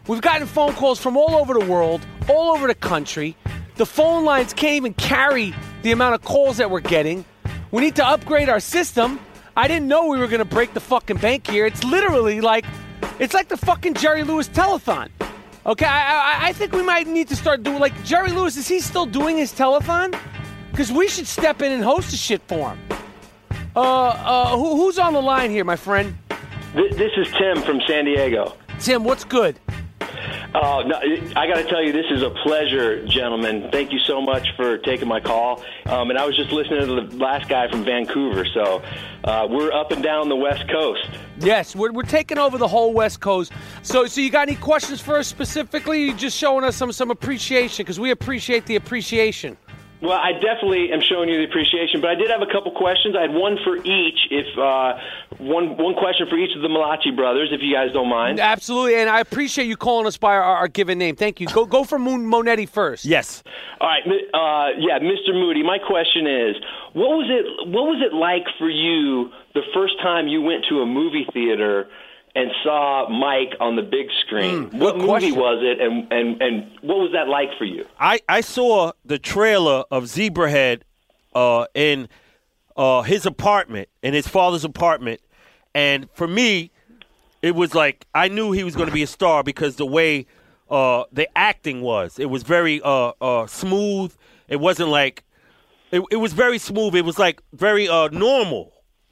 We've gotten phone calls from all over the world, all over the country. The phone lines can't even carry the amount of calls that we're getting. We need to upgrade our system. I didn't know we were going to break the fucking bank here. It's literally like, it's like the fucking Jerry Lewis telethon. Okay, I, I, I think we might need to start doing, like, Jerry Lewis, is he still doing his telethon? Because we should step in and host the shit for him. Uh, uh, who, who's on the line here, my friend? This is Tim from San Diego. Tim, what's good? Uh, no, I got to tell you, this is a pleasure, gentlemen. Thank you so much for taking my call. Um, and I was just listening to the last guy from Vancouver, so uh, we're up and down the West Coast. Yes, we're, we're taking over the whole West Coast. So, so you got any questions for us specifically? You're just showing us some some appreciation, because we appreciate the appreciation. Well, I definitely am showing you the appreciation, but I did have a couple questions. I had one for each, if uh, one one question for each of the Malachi brothers, if you guys don't mind. Absolutely, and I appreciate you calling us by our, our given name. Thank you. Go go for Moon Monetti first. Yes. All right. Uh, yeah, Mister Moody, my question is, what was it what was it like for you the first time you went to a movie theater and saw Mike on the big screen? Mm, what movie question. was it, and, and, and what was that like for you? I, I saw the trailer of Zebrahead uh, in uh, his apartment, in his father's apartment, and for me, it was like I knew he was going to be a star because the way uh, the acting was. It was very uh, uh, smooth. It wasn't like it, – it was very smooth. It was like very uh, normal.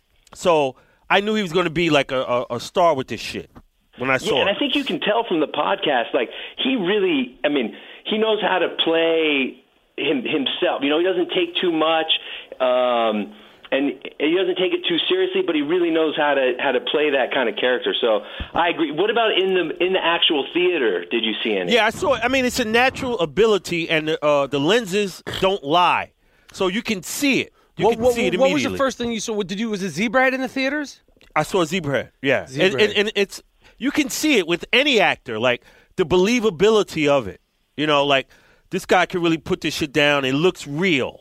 So – I knew he was going to be like a, a, a star with this shit when I saw yeah, and it. I think you can tell from the podcast, like, he really, I mean, he knows how to play him, himself. You know, he doesn't take too much, um, and he doesn't take it too seriously, but he really knows how to how to play that kind of character. So I agree. What about in the in the actual theater? Did you see any? Yeah, I saw it. I mean, it's a natural ability, and uh, the lenses don't lie. So you can see it. You what, can what, see it what immediately. was the first thing you saw? What did you? Was it Zebrahead in the theaters? I saw Zebrahead. Yeah, Zebrahead. And, and, and it's you can see it with any actor, like the believability of it. You know, like this guy can really put this shit down. It looks real.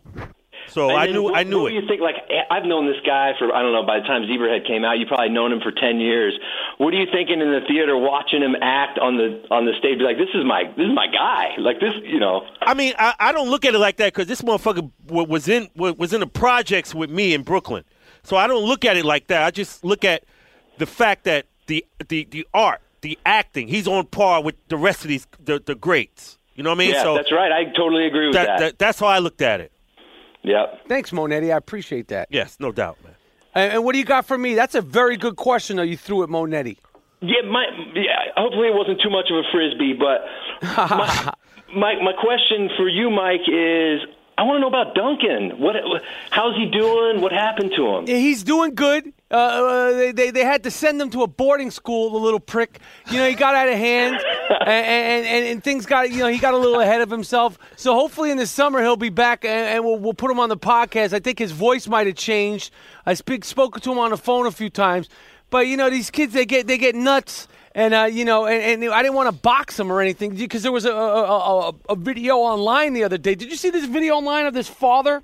So And I then knew. What, I knew what it. do you think? Like, I've known this guy for I don't know. By the time Zebrahead came out, you probably known him for ten years. What are you thinking in the theater, watching him act on the on the stage? Be like, this is my this is my guy. Like this, you know. I mean, I, I don't look at it like that because this motherfucker w- was in w- was in the projects with me in Brooklyn. So I don't look at it like that. I just look at the fact that the the, the art, the acting, he's on par with the rest of these the, the greats. You know what I mean? Yeah, so that's right. I totally agree with that, that. that. That's how I looked at it. Yep. Thanks, Monetti. I appreciate that. Yes, no doubt, man. And, and what do you got for me? That's a very good question, though, you threw at Monetti. Yeah, my yeah. Hopefully, it wasn't too much of a frisbee, but my, my my question for you, Mike, is I want to know about Duncan. What? How's he doing? What happened to him? Yeah, he's doing good. Uh, uh, they, they they had to send him to a boarding school, the little prick. You know, he got out of hand, and, and, and, and things got, you know, he got a little ahead of himself. So hopefully in the summer he'll be back, and, and we'll, we'll put him on the podcast. I think his voice might have changed. I speak, spoke to him on the phone a few times. But, you know, these kids, they get they get nuts. And, uh, you know, and, and I didn't want to box him or anything because there was a, a, a, a video online the other day. Did you see this video online of this father?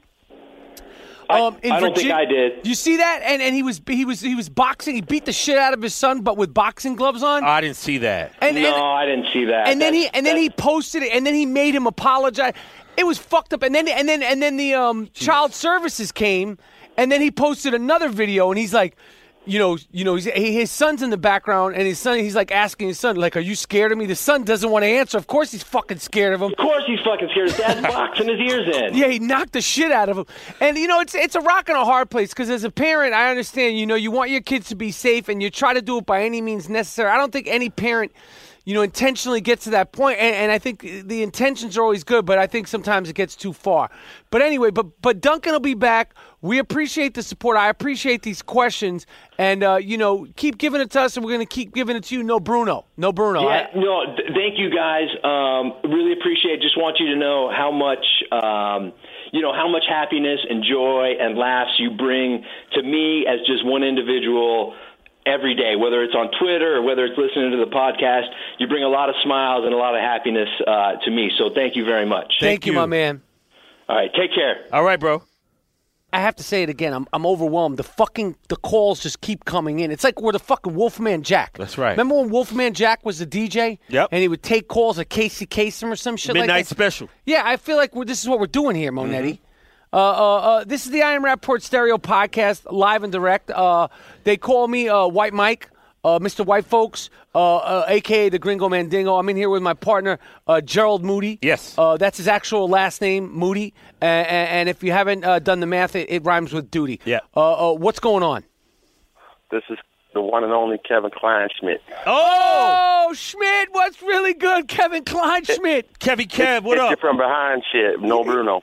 Um, in I don't think Virgi- I did. You see that? And and he was he was he was boxing. He beat the shit out of his son, but with boxing gloves on. I didn't see that. And, no, and, I didn't see that. And then That's- he and then he posted it, and then he made him apologize. It was fucked up. And then and then and then the um, child services came, and then he posted another video, and he's like, you know, you know, he's, his son's in the background, and his son, he's like asking his son, like, "Are you scared of me?" The son doesn't want to answer. Of course, he's fucking scared of him. Of course, he's fucking scared. His dad's boxing his ears in. Yeah, he knocked the shit out of him. And, you know, it's it's a rock and a hard place because as a parent, I understand, you know, you want your kids to be safe and you try to do it by any means necessary. I don't think any parent, you know, intentionally gets to that point. And, and I think the intentions are always good, but I think sometimes it gets too far. But anyway, but but Duncan will be back. We appreciate the support. I appreciate these questions. And, uh, you know, keep giving it to us, and we're going to keep giving it to you. No Bruno. No Bruno. Yeah, I, no, th- thank you guys. Um, really appreciate it. Just want you to know how much, um, you know, how much happiness and joy and laughs you bring to me as just one individual every day, whether it's on Twitter or whether it's listening to the podcast. You bring a lot of smiles and a lot of happiness uh, to me. So thank you very much. Thank, thank you, you, my man. All right, take care. All right, bro. I have to say it again. I'm I'm overwhelmed. The fucking the calls just keep coming in. It's like we're the fucking Wolfman Jack. That's right. Remember when Wolfman Jack was the D J? Yep. And he would take calls at Casey Kasem or some shit Midnight like that. special. Yeah, I feel like we're, this is what we're doing here, Monetti. Mm-hmm. Uh, uh, uh, this is the I Am Rappaport Stereo Podcast, live and direct. Uh, they call me uh, White Mike. Uh, Mister White Folks, uh, uh, a k a the Gringo Mandingo. I'm in here with my partner, uh, Gerald Moody. Yes. Uh, that's his actual last name, Moody. Uh, and, and if you haven't uh, done the math, it, it rhymes with duty. Yeah. Uh, uh, what's going on? This is the one and only Kevin Kleinschmidt. Oh, Schmidt, what's really good? Kevin Kleinschmidt. Kevin Kev, what Hit up? you from behind shit. No Bruno.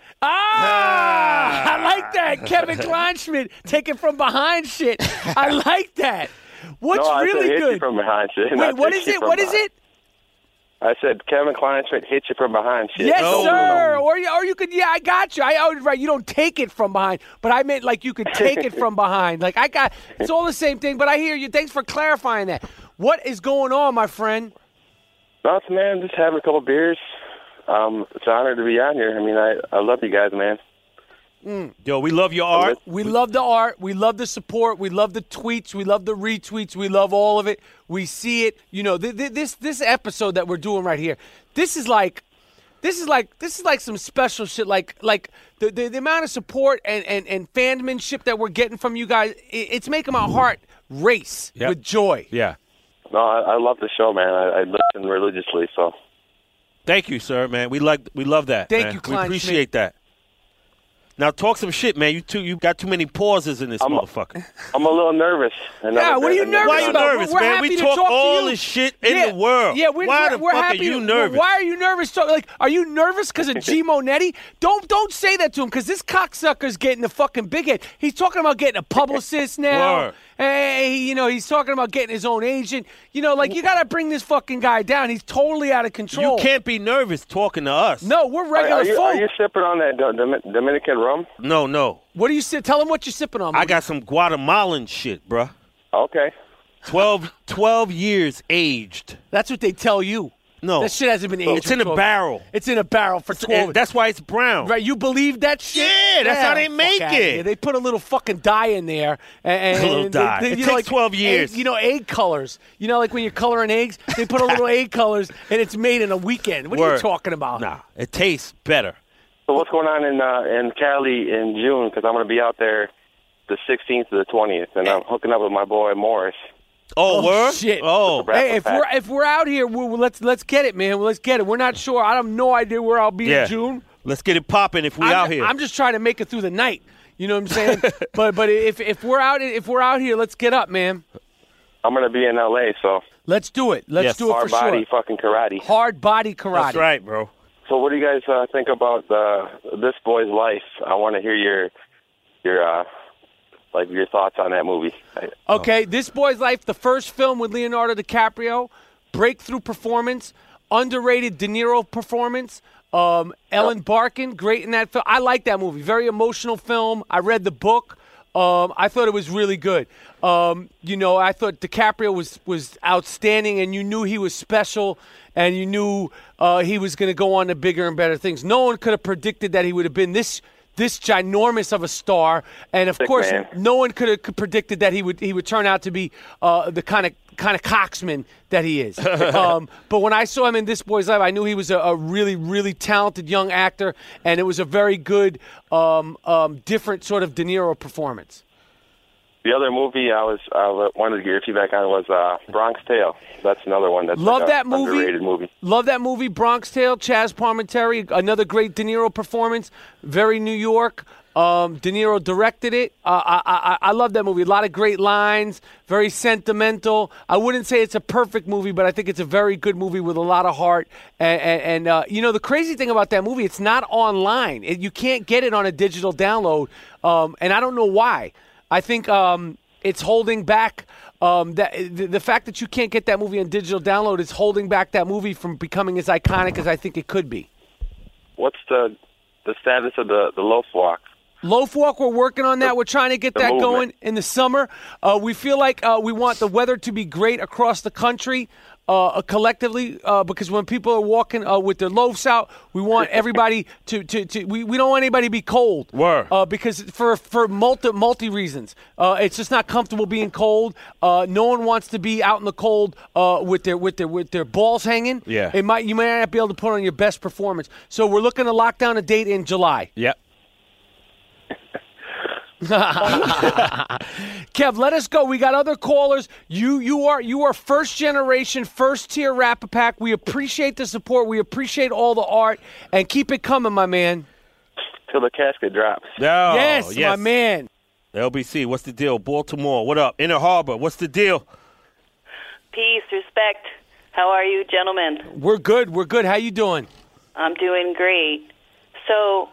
Ah, I like that. Kevin Kleinschmidt, taking from behind shit. I like that. What's no, I really said hit good? You from behind shit. Wait, not what hit is you it? from What is behind. it? I said Kevin Kleinschmidt hit you from behind shit. Yes, no sir. Bruno. Or you, or you could, yeah, I got you. I oh, right. You don't take it from behind, but I meant like you could take it from behind. Like I got, it's all the same thing. But I hear you. Thanks for clarifying that. What is going on, my friend? Nothing, man. Just having a couple beers. Um, it's an honor to be on here. I mean, I, I love you guys, man. Mm. Yo, we love your art. We love the art. We love the support. We love the tweets. We love the retweets. We love all of it. We see it. You know, th- th- this this episode that we're doing right here. This is like, this is like this is like some special shit. Like like the the, the amount of support and, and and fanmanship that we're getting from you guys. It, it's making my heart race Yep. with joy. Yeah. No, I, I love the show, man. I, I listen religiously, so. Thank you, sir, man. We like, we love that. Thank man. you, We Klein appreciate Schmidt. that. Now talk some shit, man. You too, you got too many pauses in this I'm a- motherfucker. I'm a little nervous. And Yeah, I'm- what are you and- nervous Why are you about? nervous, We're man? happy We to talk talk to all you. this shit in Yeah, the world. Yeah, we're, Why we're, the we're fuck happy. are you nervous? Why are you nervous? So, like, are you nervous because of G Monetti? Don't don't say that to him because this cocksucker's getting the fucking big head. He's talking about getting a publicist now. Word. Hey, you know, he's talking about getting his own agent. You know, like you got to bring this fucking guy down. He's totally out of control. You can't be nervous talking to us. No, we're Are, regular are, you, folk. are you sipping on that Do- Domin- Dominican rum? No, no. What do you say? Tell him what you're sipping on. I got some Guatemalan shit, bruh. Okay. twelve, twelve years aged. That's what they tell you. No. That shit hasn't been aged. It's in for a twelve barrel. It's in a barrel for twelve. And that's why it's brown. Right, you believe that shit? Yeah, that's how they fuck make outta it. here. They put a little fucking dye in there. And, and A little they- dye. they- It you takes know, like twelve years. Egg, you know, egg colors. You know, like when you're coloring eggs, they put a little egg colors, and it's made in a weekend. What are you Word. talking about? Nah, it tastes better. So what's going on in uh, in Cali in June? Because I'm going to be out there the sixteenth to the twentieth, and I'm hooking up with my boy Morris. Oh, word? Shit. Oh. Hey, if we're if we're out here, we're, let's let's get it, man. Let's get it. We're not sure. I have no idea where I'll be Yeah. in June. Let's get it popping if we I'm, out here. I'm just trying to make it through the night. You know what I'm saying? but but if if we're out if we're out here, let's get up, man. I'm going to be in L A, so Let's do it. Let's Yes. do it hard for body sure. fucking karate. Hard body karate. That's right, bro. So what do you guys uh, think about uh, this boy's life? I want to hear your your uh, like your thoughts on that movie. I, Okay, This Boy's Life, the first film with Leonardo DiCaprio, breakthrough performance, underrated De Niro performance. Um, Ellen Barkin, great in that film. I like that movie. Very emotional film. I read the book. Um, I thought it was really good. Um, you know, I thought DiCaprio was was outstanding, and you knew he was special, and you knew uh, he was going to go on to bigger and better things. No one could have predicted that he would have been this this ginormous of a star, and of Sick course, man. no one could have predicted that he would he would turn out to be uh, the kind of kind of coxman that he is. um, but when I saw him in This Boy's Life, I knew he was a, a really really talented young actor, and it was a very good, um, um, different sort of De Niro performance. the other movie I was I wanted to get your feedback on was uh, Bronx Tale. That's another one that's Love like a that movie. underrated movie. Love that movie, Bronx Tale. Chaz Palminteri, another great De Niro performance. Very New York. Um, De Niro directed it. Uh, I, I I love that movie. A lot of great lines. Very sentimental. I wouldn't say it's a perfect movie, but I think it's a very good movie with a lot of heart. And, and, and uh, you know, the crazy thing about that movie, it's not online. It, you can't get it on a digital download, um, and I don't know why. I think um, it's holding back. Um, that the, the fact that you can't get that movie on digital download is holding back that movie from becoming as iconic as I think it could be. What's the the status of the the Loaf Walk? Loaf Walk, we're working on that. We're trying to get the that movement. going in the summer. Uh, we feel like uh, we want the weather to be great across the country. uh, collectively uh, because when people are walking uh, with their loaves out, we want everybody to, to, to we, we don't want anybody to be cold. Word. Uh, because for for multi multi reasons, uh, it's just not comfortable being cold. Uh, no one wants to be out in the cold uh, with their with their with their balls hanging. Yeah. It might you might not be able to put on your best performance. So we're looking to lock down a date in July. Yep. Kev, let us go. We got other callers. You you are you are first generation, first tier Rap-A-Pack. We appreciate the support. We appreciate all the art, and keep it coming, my man. Till the casket drops. Oh, yes, yes, my man. L B C, what's the deal? Baltimore, what up? Inner Harbor, what's the deal? Peace, respect. How are you, gentlemen? We're good. We're good. How you doing? I'm doing great. So,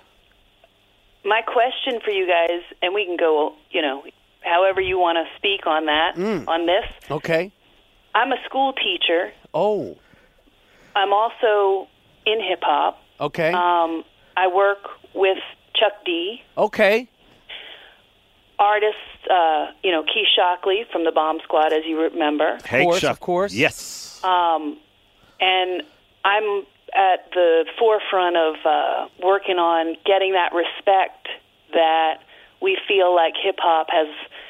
my question for you guys, and we can go, you know, however you want to speak on that, Mm. on this. Okay. I'm a school teacher. Oh. I'm also in hip-hop. Okay. Um, I work with Chuck D. Okay. Artists, uh, you know, Keith Shockley from the Bomb Squad, as you remember. Hey, Of course, Chuck. of course. Yes. Um, and I'm at the forefront of uh, working on getting that respect that we feel like hip-hop has,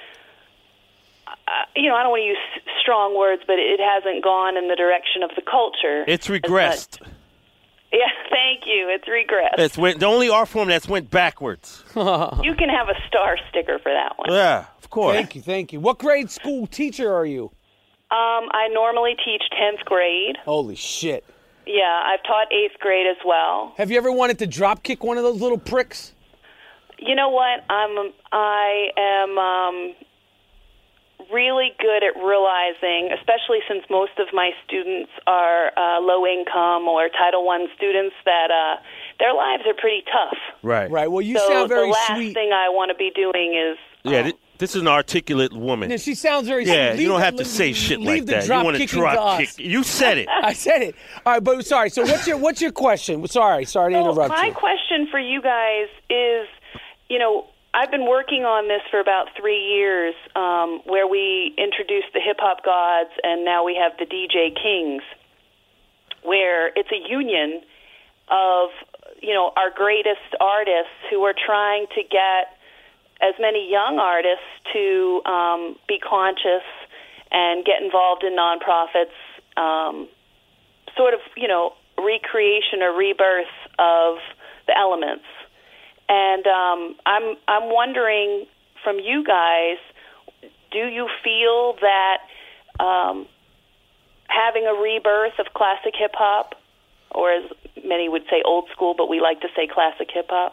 uh, you know, I don't want to use strong words, but it hasn't gone in the direction of the culture. It's regressed. Yeah, thank you. It's regressed. It's went, the only art form that's went backwards. You can have a star sticker for that one. Yeah, of course. Thank you, thank you. What grade school teacher are you? Um, I normally teach tenth grade. Holy shit. Yeah, I've taught eighth grade as well. Have you ever wanted to drop kick one of those little pricks? You know what? I'm I am um, really good at realizing, especially since most of my students are uh, low income or Title One students, that uh, their lives are pretty tough. Right. Right. Well, you so sound very the last sweet. thing I want to be doing is Yeah, thi- this is an articulate woman. Yeah, she sounds very Yeah, sweet. you don't Leave have the- to say shit leave like the that. You drop want to kicking drop to us. kick. You said it. I said it. All right, but sorry. So what's your what's your question? Sorry, sorry to So interrupt my you. question for you guys is, you know, I've been working on this for about three years, um, where we introduced the hip hop gods, and now we have the D J Kings, where it's a union of, you know, our greatest artists who are trying to get as many young artists to um, be conscious and get involved in nonprofits, um, sort of, you know, recreation or rebirth of the elements. And um, I'm I'm wondering from you guys, do you feel that um, having a rebirth of classic hip hop, or as many would say old school, but we like to say classic hip hop,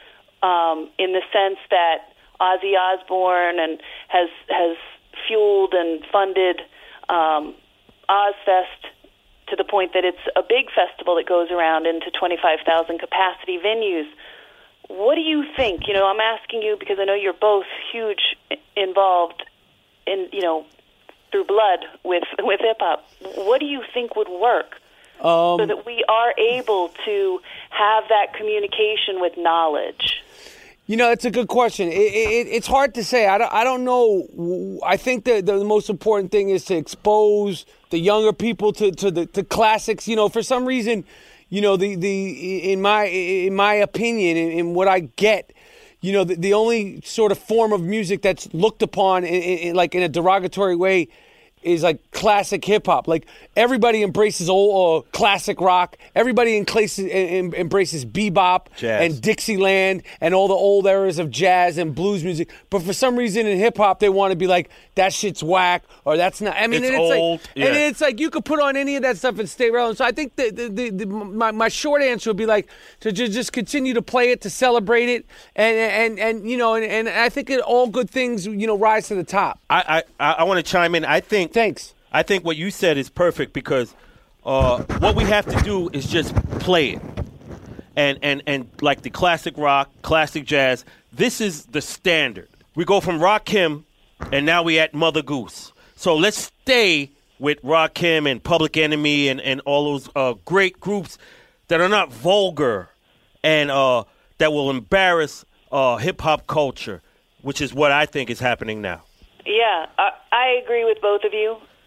um, in the sense that Ozzy Osbourne and has has fueled and funded um, Ozfest to the point that it's a big festival that goes around into twenty-five thousand capacity venues. What do you think? You know, I'm asking you because I know you're both huge involved in, you know, through blood with with hip hop. What do you think would work Um, so that we are able to have that communication with knowledge? You know, it's a good question. It, it, it's hard to say. I don't, I don't know. I think that the most important thing is to expose the younger people to, to the to classics. You know, for some reason, you know, the, the in my in my opinion, in, in what I get, you know, the, the only sort of form of music that's looked upon in, in, like in a derogatory way is like classic hip hop. Like everybody embraces old uh, classic rock. Everybody embraces, em- embraces bebop Jazz. and Dixieland and all the old eras of jazz and blues music. But for some reason in hip hop, they want to be like, that shit's whack or that's not. I mean, It's and it's old, like, yeah. and it's like you could put on any of that stuff and stay relevant. So I think the, the, the, the my, my short answer would be like to just, just continue to play it, to celebrate it, and and and you know, and, and I think that all good things, you know, rise to the top. I I, I want to chime in. I think. Thanks. I think what you said is perfect because uh, what we have to do is just play it, and and and like the classic rock, classic jazz. This is the standard. We go from Rakim, and now we at Mother Goose. So let's stay with Rakim and Public Enemy and and all those uh, great groups that are not vulgar and uh, that will embarrass uh, hip hop culture, which is what I think is happening now. Yeah, I, I agree with both of you.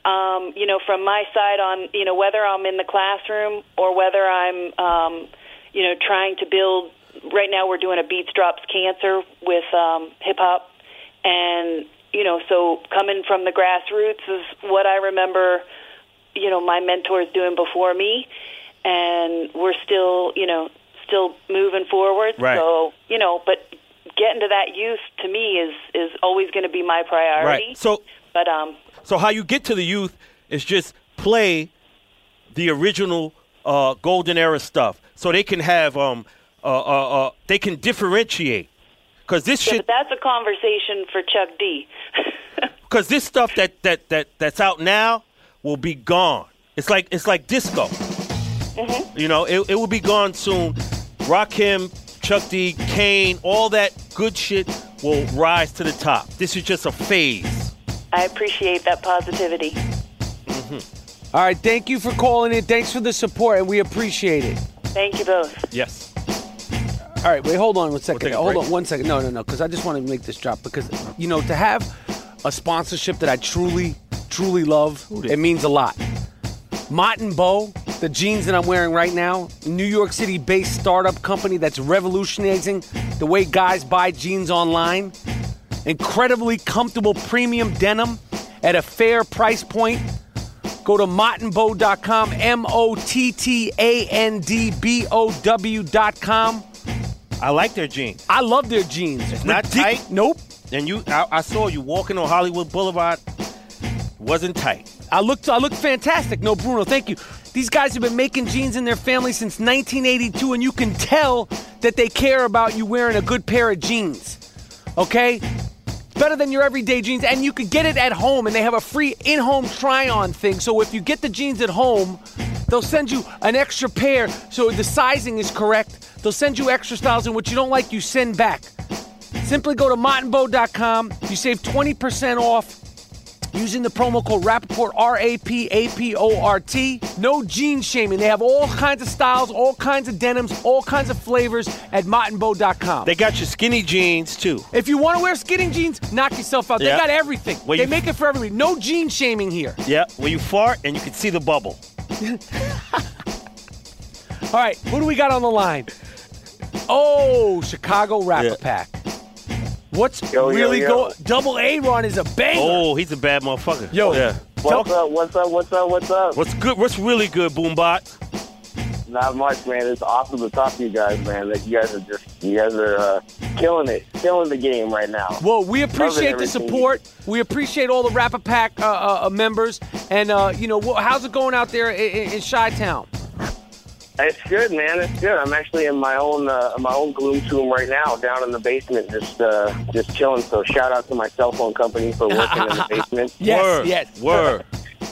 um, you know, from my side on, you know, whether I'm in the classroom or whether I'm, um, you know, trying to build. Right now, we're doing a Beats Drops Cancer with um, hip hop, and you know, so coming from the grassroots is what I remember. You know, my mentors doing before me, and we're still, you know, still moving forward. Right. So, you know, but getting to that youth to me is is always going to be my priority. Right. So, but um, so how you get to the youth is just play the original uh, golden era stuff, so they can have um uh uh, uh they can differentiate, because this yeah, shit. But that's a conversation for Chuck D. Because this stuff that, that that that's out now will be gone. It's like it's like disco. Mm-hmm. You know, it it will be gone soon. Rakim, Chuck D, Kane, all that good shit will rise to the top. This is just a phase. I appreciate that positivity. Mm-hmm. All right, thank you for calling in. Thanks for the support, and we appreciate it. Thank you both. Yes. All right, wait, hold on one second. We'll take a hold break. on one second. No, no, no, because I just want to make this drop. Because, you know, to have a sponsorship that I truly, truly love, it means a lot. Mott and Bow, the jeans that I'm wearing right now, New York City-based startup company that's revolutionizing the way guys buy jeans online. Incredibly comfortable premium denim at a fair price point. Go to mott and bow dot com, M O T T A N D B O W dot com. I like their jeans. I love their jeans. It's not Ridic- tight. Nope. And you, I, I saw you walking on Hollywood Boulevard. Wasn't tight. I looked, I looked fantastic. No, Bruno, thank you. These guys have been making jeans in their family since nineteen eighty-two, and you can tell that they care about you wearing a good pair of jeans. Okay? Better than your everyday jeans, and you can get it at home, and they have a free in-home try-on thing. So if you get the jeans at home, they'll send you an extra pair so the sizing is correct. They'll send you extra styles, and what you don't like, you send back. Simply go to mott and bow dot com. You save twenty percent off using the promo code Rappaport, R A P A P O R T. No jean shaming. They have all kinds of styles, all kinds of denims, all kinds of flavors at mott and bow dot com. They got your skinny jeans, too. If you want to wear skinny jeans, knock yourself out. Yeah. They got everything. Well, they you- make it for everybody. No jean shaming here. Yeah, where you fart and you can see the bubble. All right, who do we got on the line? Oh, Chicago Rapper Yeah. Pack. What's Yo, yo, really yo. going? Double A-Ron is a banger. Oh, he's a bad motherfucker. Yo, yeah. What's up? What's up? What's up? What's up? What's good? What's really good, Boombot? Not much, man. It's awesome to talk to you guys, man. Like, you guys are just, you guys are uh, killing it, killing the game right now. Well, we appreciate the everything. support. We appreciate all the Rapper Pack uh, uh, members. And, uh, you know, wh- how's it going out there in, in Chi-Town? It's good, man. It's good. I'm actually in my own uh, my own gloom tomb right now, down in the basement, just uh, just chilling. So shout out to my cell phone company for working in the basement. Yes, Word. yes. Word.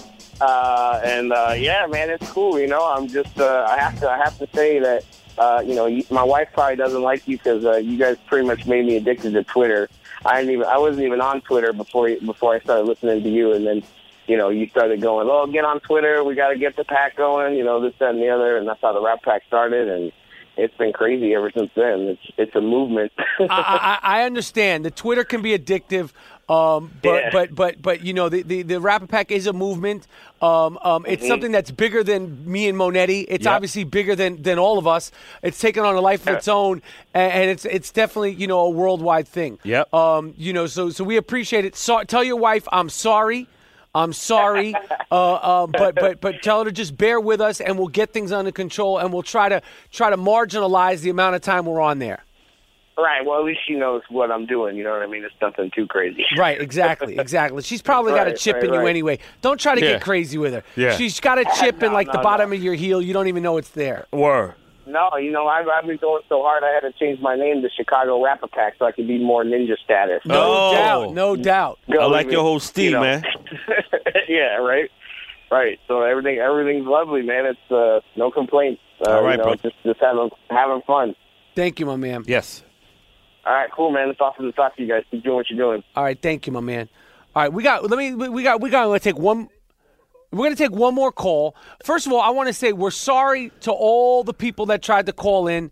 Uh, and uh, yeah, man, it's cool. You know, I'm just uh, I have to I have to say that uh, you know you, my wife probably doesn't like you because uh, you guys pretty much made me addicted to Twitter. I didn't even I wasn't even on Twitter before before I started listening to you, and then you know you started going, oh, get on Twitter. We got to get the pack going. You know, this, that, and the other, and that's how the Rap Pack started. And it's been crazy ever since then. It's it's a movement. I, I, I understand. The Twitter can be addictive. Um, but, Yeah. but but but you know the, the, the Rapper Pack is a movement. Um, um, it's Mhm. something that's bigger than me and Monetti. It's Yep. obviously bigger than, than all of us. It's taken on a life of its own, and, and it's it's definitely you know a worldwide thing. Yep. Um, you know, so so we appreciate it. So, tell your wife I'm sorry. I'm sorry, uh, uh, but but but tell her to just bear with us, and we'll get things under control, and we'll try to try to marginalize the amount of time we're on there. Right. Well, at least she knows what I'm doing. You know what I mean? It's nothing too crazy. Right, exactly, exactly. She's probably got a Right, chip right, in you right. anyway. Don't try to Yeah. get crazy with her. Yeah. She's got a chip in No, like the no, bottom no. of your heel. You don't even know it's there. Word. No, you know, I've, I've been going so hard I had to change my name to Chicago Rapper Pack so I could be more ninja status. No Oh. doubt, no doubt. Go I like with your it, whole steam, you know. man. Yeah, right. Right. So everything, everything's lovely, man. It's uh, no complaints. Uh, All right, you know, bro. just just having having fun. Thank you, my man. Yes. All right, cool, man. It's awesome to talk to you guys. Keep doing what you're doing. All right, thank you, my man. All right, we got. Let me. We got. We got. We're gonna take one. We're gonna take one more call. First of all, I want to say we're sorry to all the people that tried to call in.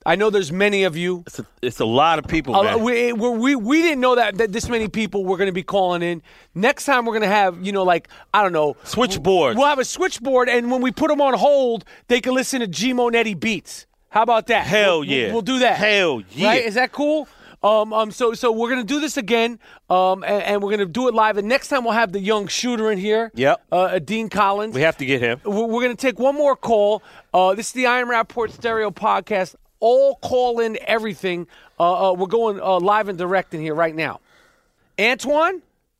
I know there's many of you. It's a, it's a lot of people, Uh, man. we, we we we didn't know that, that this many people were going to be calling in. Next time we're going to have, you know, like, I don't know. Switchboard. We'll have a switchboard, and when we put them on hold, they can listen to G Monetti beats. How about that? Hell we'll, yeah. We'll, we'll do that. Hell yeah. Right? Is that cool? Um, um, so so we're going to do this again, um, and, and we're going to do it live. And next time we'll have the young shooter in here. Yep. Uh, Dean Collins. We have to get him. We're, we're going to take one more call. Uh, this is the I Am Rappaport Stereo Podcast. All call in everything. Uh, uh, we're going uh, live and direct in here right now. Antoine?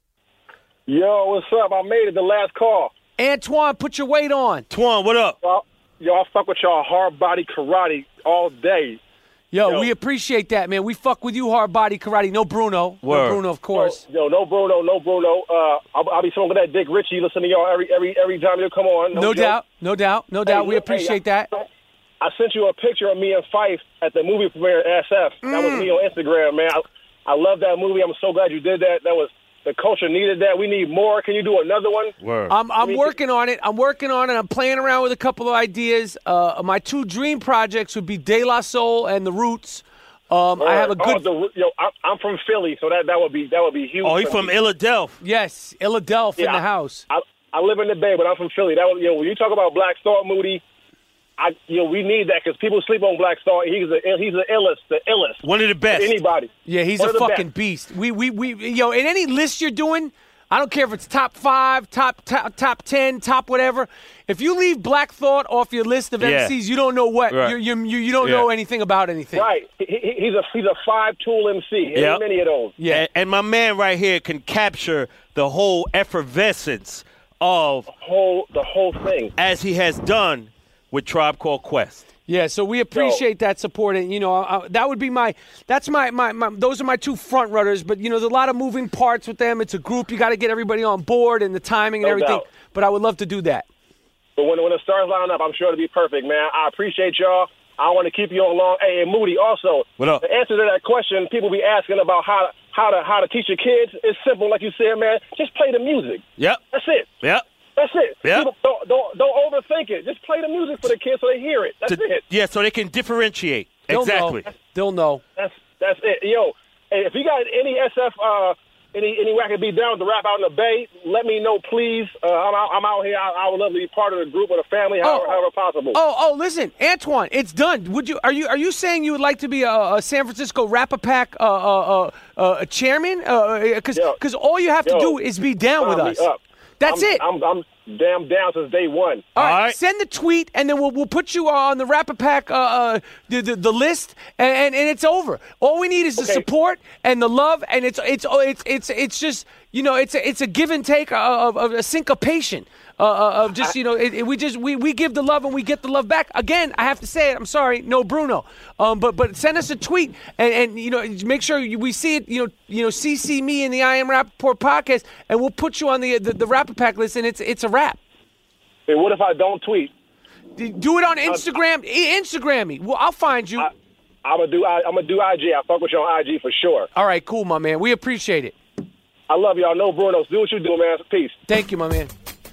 Yo, what's up? I made it the last call. Antoine, put your weight on. Twan, what up? Yo, yo, I fuck with y'all hard body karate all day. Yo, Yo. we appreciate that, man. We fuck with you, hard body karate. No Bruno. Word. No Bruno, of course. Yo, yo, no Bruno, no Bruno. Uh, I'll, I'll be smoking that Dick Ritchie. Listen to y'all every every every time you come on. No, joke. doubt. No doubt. No doubt. Hey, we look, appreciate hey, that. I, I sent you a picture of me and Fife at the movie premiere at S F. That was Mm. me on Instagram, man. I, I love that movie. I'm so glad you did that. That was the culture needed that. We need more. Can you do another one? Word. I'm I'm I mean, working on it. I'm working on it. I'm playing around with a couple of ideas. Uh, my two dream projects would be De La Soul and The Roots. Um, I have a Oh, good. the, yo, I'm, I'm from Philly, so that, that would be that would be huge. Oh, he for from me. Philadelphia. Yes, Philadelphia Yeah, in the house. I, I live in the Bay, but I'm from Philly. That was, you know, when you talk about Black Star, Moody, I, you know, we need that because people sleep on Black Star. He's the he's the illest, the illest. One of the best. Anybody. Yeah, he's One a of the fucking best. beast. We we we yo, in any list you're doing, I don't care if it's top five, top top top ten, top whatever. If you leave Black Thought off your list of Yeah. M Cs, you don't know what Right. you you you you don't Yeah. know anything about anything. Right. He, he, he's a he's a five tool M C. Ain't Yep. many of those. Yeah. And, and my man right here can capture the whole effervescence of Whole the whole thing. as he has done with Tribe Called Quest. Yeah, so we appreciate that support, and you know uh, that would be my that's my, my my those are my two front runners. But you know, there's a lot of moving parts with them. It's a group; you got to get everybody on board and the timing and No everything. doubt. But I would love to do that. But when when the stars line up, I'm sure it'll be perfect, man. I appreciate y'all. I want to keep you on long. Hey, and Moody, also, What up? the answer to that question, people be asking about how to, how to how to teach your kids. It's simple, like you said, man. Just play the music. Yep. That's it. Yep. That's it. Yeah. People don't, don't don't overthink it. Just play the music for the kids so they hear it. That's To- it. Yeah, so they can differentiate. They'll exactly. know. They'll know. That's that's it. Yo, hey, if you got any S F, uh, any any way I could be down to rap out in the Bay, let me know, please. Uh, I'm out, I'm out here. I, I would love to be part of the group or the family, however, Oh. however possible. Oh, oh, listen, Antoine, it's done. Would you are you are you saying you would like to be a, a San Francisco Rap-A-Pack uh, uh, uh, uh, a chairman? Because Yo. because all you have to Yo. do is be down with Sign me us. up. That's I'm, it. I'm, I'm damn down since day one. All right, send the tweet, and then we'll we'll put you on the Rap-A-Pack uh, uh, the, the the list, and, and and it's over. All we need is the Okay. support and the love, and it's it's oh, it's it's it's just you know it's a, it's a give and take of, of a syncopation. Uh, uh, of just you know, it, it, we just we, we give the love and we get the love back. Again, I have to say it. I'm sorry, no Bruno. Um, but but send us a tweet and, and you know make sure you, we see it. You know you know C C me in the I Am Rappaport podcast, and we'll put you on the the, the Rap-A-Pack list, and it's it's a wrap. Hey, what if I don't tweet? Do it on Instagram. I- Instagram me. Well, I'll find you. I, I'm gonna do. I, I'm gonna do I G. I fuck with you on I G for sure. All right, cool, my man. We appreciate it. I love y'all. No Brunos. Do what you do, man. Peace. Thank you, my man.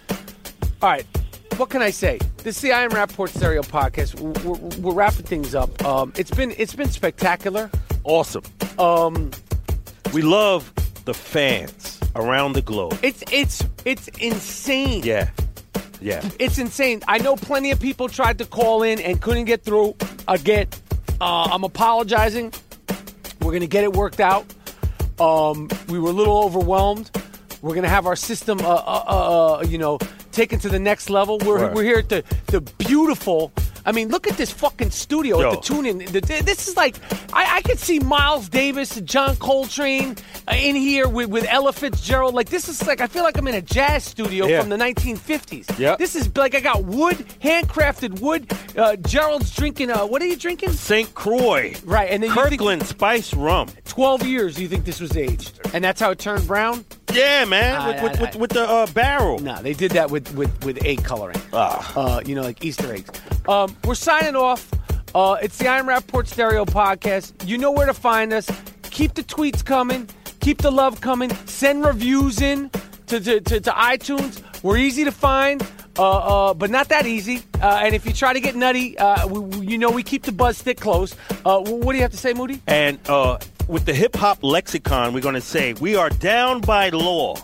All right, what can I say? This is the I Am Rappaport Stereo Podcast. We're, we're, we're wrapping things up. Um, it's been it's been spectacular. Awesome. Um, we love the fans around the globe. It's it's it's insane. Yeah. Yeah. It's insane. I know plenty of people tried to call in and couldn't get through. Again, uh, I'm apologizing. We're gonna get it worked out. Um, we were a little overwhelmed. We're gonna have our system, uh, uh, uh, you know, taken to the next level. We're Right. we're here at the the beautiful. I mean, look at this fucking studio Yo. at the tune-in. The- the- This is like, I, I could see Miles Davis and John Coltrane uh, in here with, with Ella Fitzgerald. Like, this is like, I feel like I'm in a jazz studio Yeah. from the nineteen fifties. Yep. This is like, I got wood, handcrafted wood. Uh, Gerald's drinking, uh, what are you drinking? Saint Croix. Right, and then you think- Kirkland Spice Rum. twelve years, you think this was aged? And that's how it turned brown? Yeah, man. Ah, with, nah, with, nah. with, with the uh, barrel. No, they did that with, with, with egg coloring. Ah. Uh, you know, like Easter eggs. Um, we're signing off. Uh, it's the I Am Rappaport Stereo Podcast. You know where to find us. Keep the tweets coming. Keep the love coming. Send reviews in to, to, to, to iTunes. We're easy to find. uh, uh, but not that easy. Uh, and if you try to get nutty, uh, we, you know we keep the buzz stick close. Uh, what do you have to say, Moody? And uh, with the hip-hop lexicon, we're going to say, we are down by law,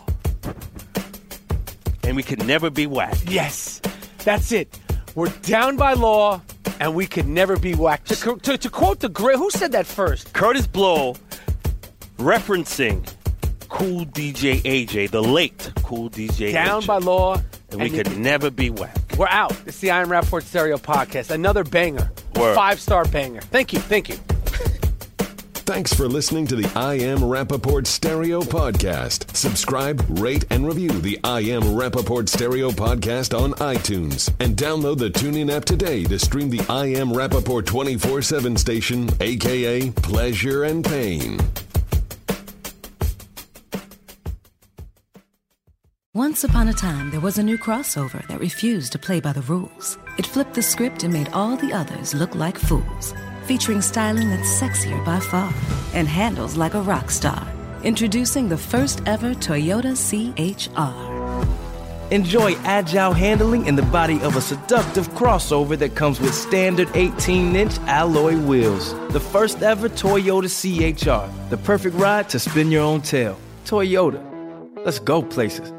and we can never be whacked. Yes, that's it. We're down by law, and we could never be whacked. To, to, to quote the great, who said that first? Curtis Blow, referencing Cool D J A J, the late Cool D J A J. Down by law. And, and we could never be whacked. We're out. It's the I Am Rappaport Stereo Podcast. Another banger. Word. Five-star banger. Thank you. Thank you. Thanks for listening to the I Am Rappaport Stereo Podcast. Subscribe, rate, and review the I Am Rappaport Stereo Podcast on iTunes. And download the TuneIn app today to stream the I Am Rappaport twenty-four seven station, a k a. Pleasure and Pain. Once upon a time, there was a new crossover that refused to play by the rules. It flipped the script and made all the others look like fools. Featuring styling that's sexier by far and handles like a rock star. Introducing the first ever Toyota C H R. Enjoy agile handling in the body of a seductive crossover that comes with standard eighteen-inch alloy wheels. The first ever Toyota C H R. The perfect ride to spin your own tail. Toyota. Let's go places.